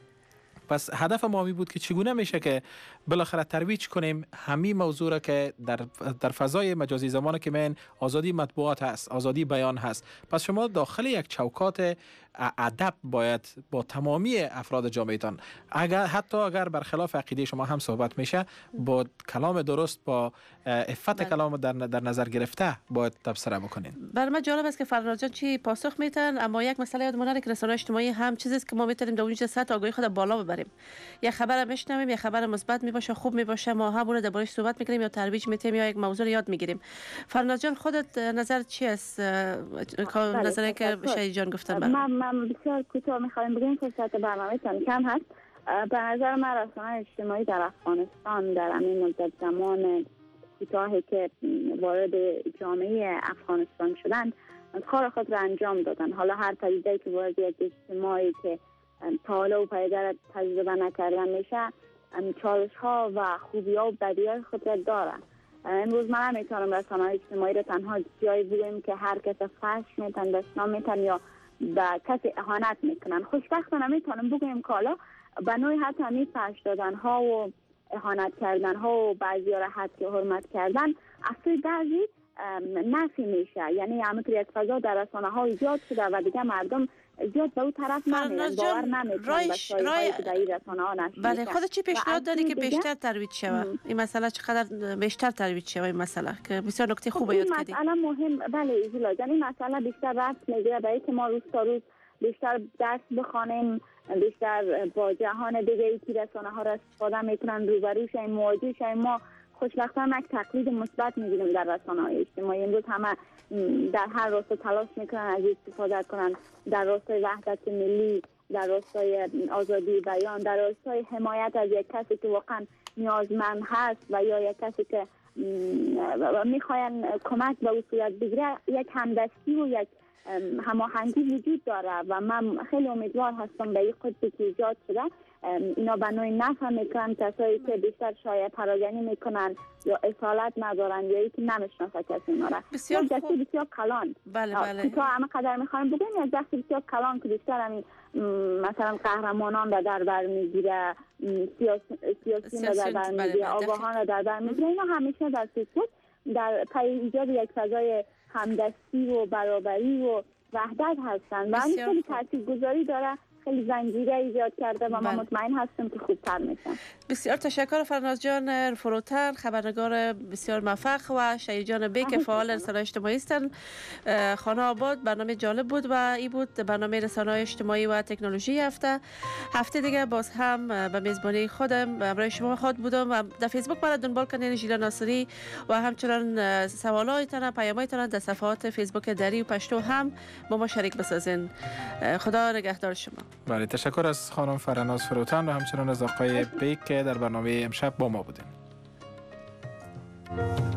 Speaker 7: پس هدف ما می بود که چگونه میشه که بالاخره ترویج کنیم همین موضوع را که در در فضای مجازی زمانی که من آزادی مطبوعات هست، آزادی بیان هست، پس شما داخل یک چوکات ادب باید با تمامی افراد جامعهتان، اگر حتی اگر برخلاف عقیده شما هم صحبت میشه، با کلام درست، با عفت کلام در در نظر گرفته باید تبصره بکنین.
Speaker 10: برای من جالب است که فرناز جان چی پاسخ میتن، اما یک مسئله یادمونه که رسانه‌های اجتماعی هم چیزی است که ما میتونیم در اونجا سطح آگاهی خود بالا ببریم. یک خبر بشنویم، یک خبر مثبت می باشه، خوب می باشه، ما همون در بارش صحبت میکنیم یا ترویج میتیم یا یک موضوع یاد میگیریم. فرناز جان خودت نظر چی است؟ نظری که شهید جان گفتن برام.
Speaker 11: من من بسیار کوتاه میخوایم بگم فرصت برنامه‌تان کم هست. به نظر من رسانه‌های اجتماعی در افغانستان در همین مدت زمان کوتاهی که وارد جامعه افغانستان شدند کار خود را انجام دادن. حالا هر پدیده‌ای که وارد یک اجتماعی که تا حالا او پدیده تجربه نکردن میشه، چالش ها و خوبی ها و بدی های خود را دارن. امروز من نمیتونم رسانه‌های اجتماعی را تنها جایی بگویم که هر کس فحش میتن، دشنام میتن یا به کسی اهانت میکنن. خوشبختانه میتونم بگویم که حالا به نوعی حتی همین فحش دادن ها و اهانت کردن ها و بعضی ها را حد که حرمت کردن اصلی بعضی نفی میشه. یعنی همه یک فضا در رسانه ها ایجاد شده و دیگه مردم زیاد به اون طرف نمیرن، باور نمیکنن به شایعه‌هایی که در این رسانه‌ها نشر میشه.
Speaker 10: بله خودت چی پیشنهاد داری که بیشتر ترویج شوه این مسئله؟ چقدر بیشتر ترویج شوه این مسئله که بسیار نکته خوبه یاد کردی.
Speaker 11: مسئله مهم بله ایزلا جان، این مسئله بیشتر رفت میگیره به اینکه ما روز تا روز بیشتر درس بخوانیم، بیشتر با جهان دیگه ای که رسانه‌ها را استفاده میکنن روبرو شیم، مواجه شیم. ما خوشبختانه یک تقلید مثبت می‌بینیم در رسانه‌های اجتماعی. امروز همه در هر راستا تلاش میکنن از استفاده کنن، در راستای وحدت ملی، در راستای آزادی بیان، در راستای حمایت از یک کسی که واقعا نیازمند هست و یا یک کسی که میخواین کمک به او صورت بگیره. یک همدستی و یک هماهنگی وجود داره و من خیلی امیدوار هستم به این قطبی که ایجاد شده اینا به نوعی نفهم میکنن، کسایی که بیشتر شایعه پراکنی میکنن یا اصالت ندارن یا یکی نمیشناسه کسی اینا را.
Speaker 10: بسیار
Speaker 11: خوب، بسیار کلان.
Speaker 10: بله بله.
Speaker 11: تا همه قدر میخوایم بگیم یک دستی بسیار کلان که بیشتر همین مثلا قهرمانان را در بر میگیره، سیاسیون را در بر میگیره، آگاهان را در بر میگیره. اینا همیشه در فیسبوک در پی ایجاد یک فضای همدستی و برابری و وحدت هستن و همین خیلی تاثیرگذاری داره. خیلی زنجیره ایجاد کرده و ما
Speaker 10: بله.
Speaker 11: مطمئن هستیم که خوبتر میشن.
Speaker 10: بسیار تشکر فرناز جان فروتن، خبرنگار بسیار موفق، و شهید جان بی که فعال رسانه‌های اجتماعی هستند. خانه آباد برنامه جالب بود و این بود برنامه رسانه‌های اجتماعی و تکنولوژی هفته. هفته دیگه باز هم به میزبانی خودم برای شما خود بودم و در فیسبوک برای دنبال کنین ژیلا ناصری و همچنان سوالایتان پیامایتان در صفحات فیسبوک دری و پشتو هم با ما شریک بسازین. خدا نگهدار شما.
Speaker 7: بله، تشکر از خانم فرناز فروتن و همچنان از آقای بیک که در برنامه امشب با ما بودین.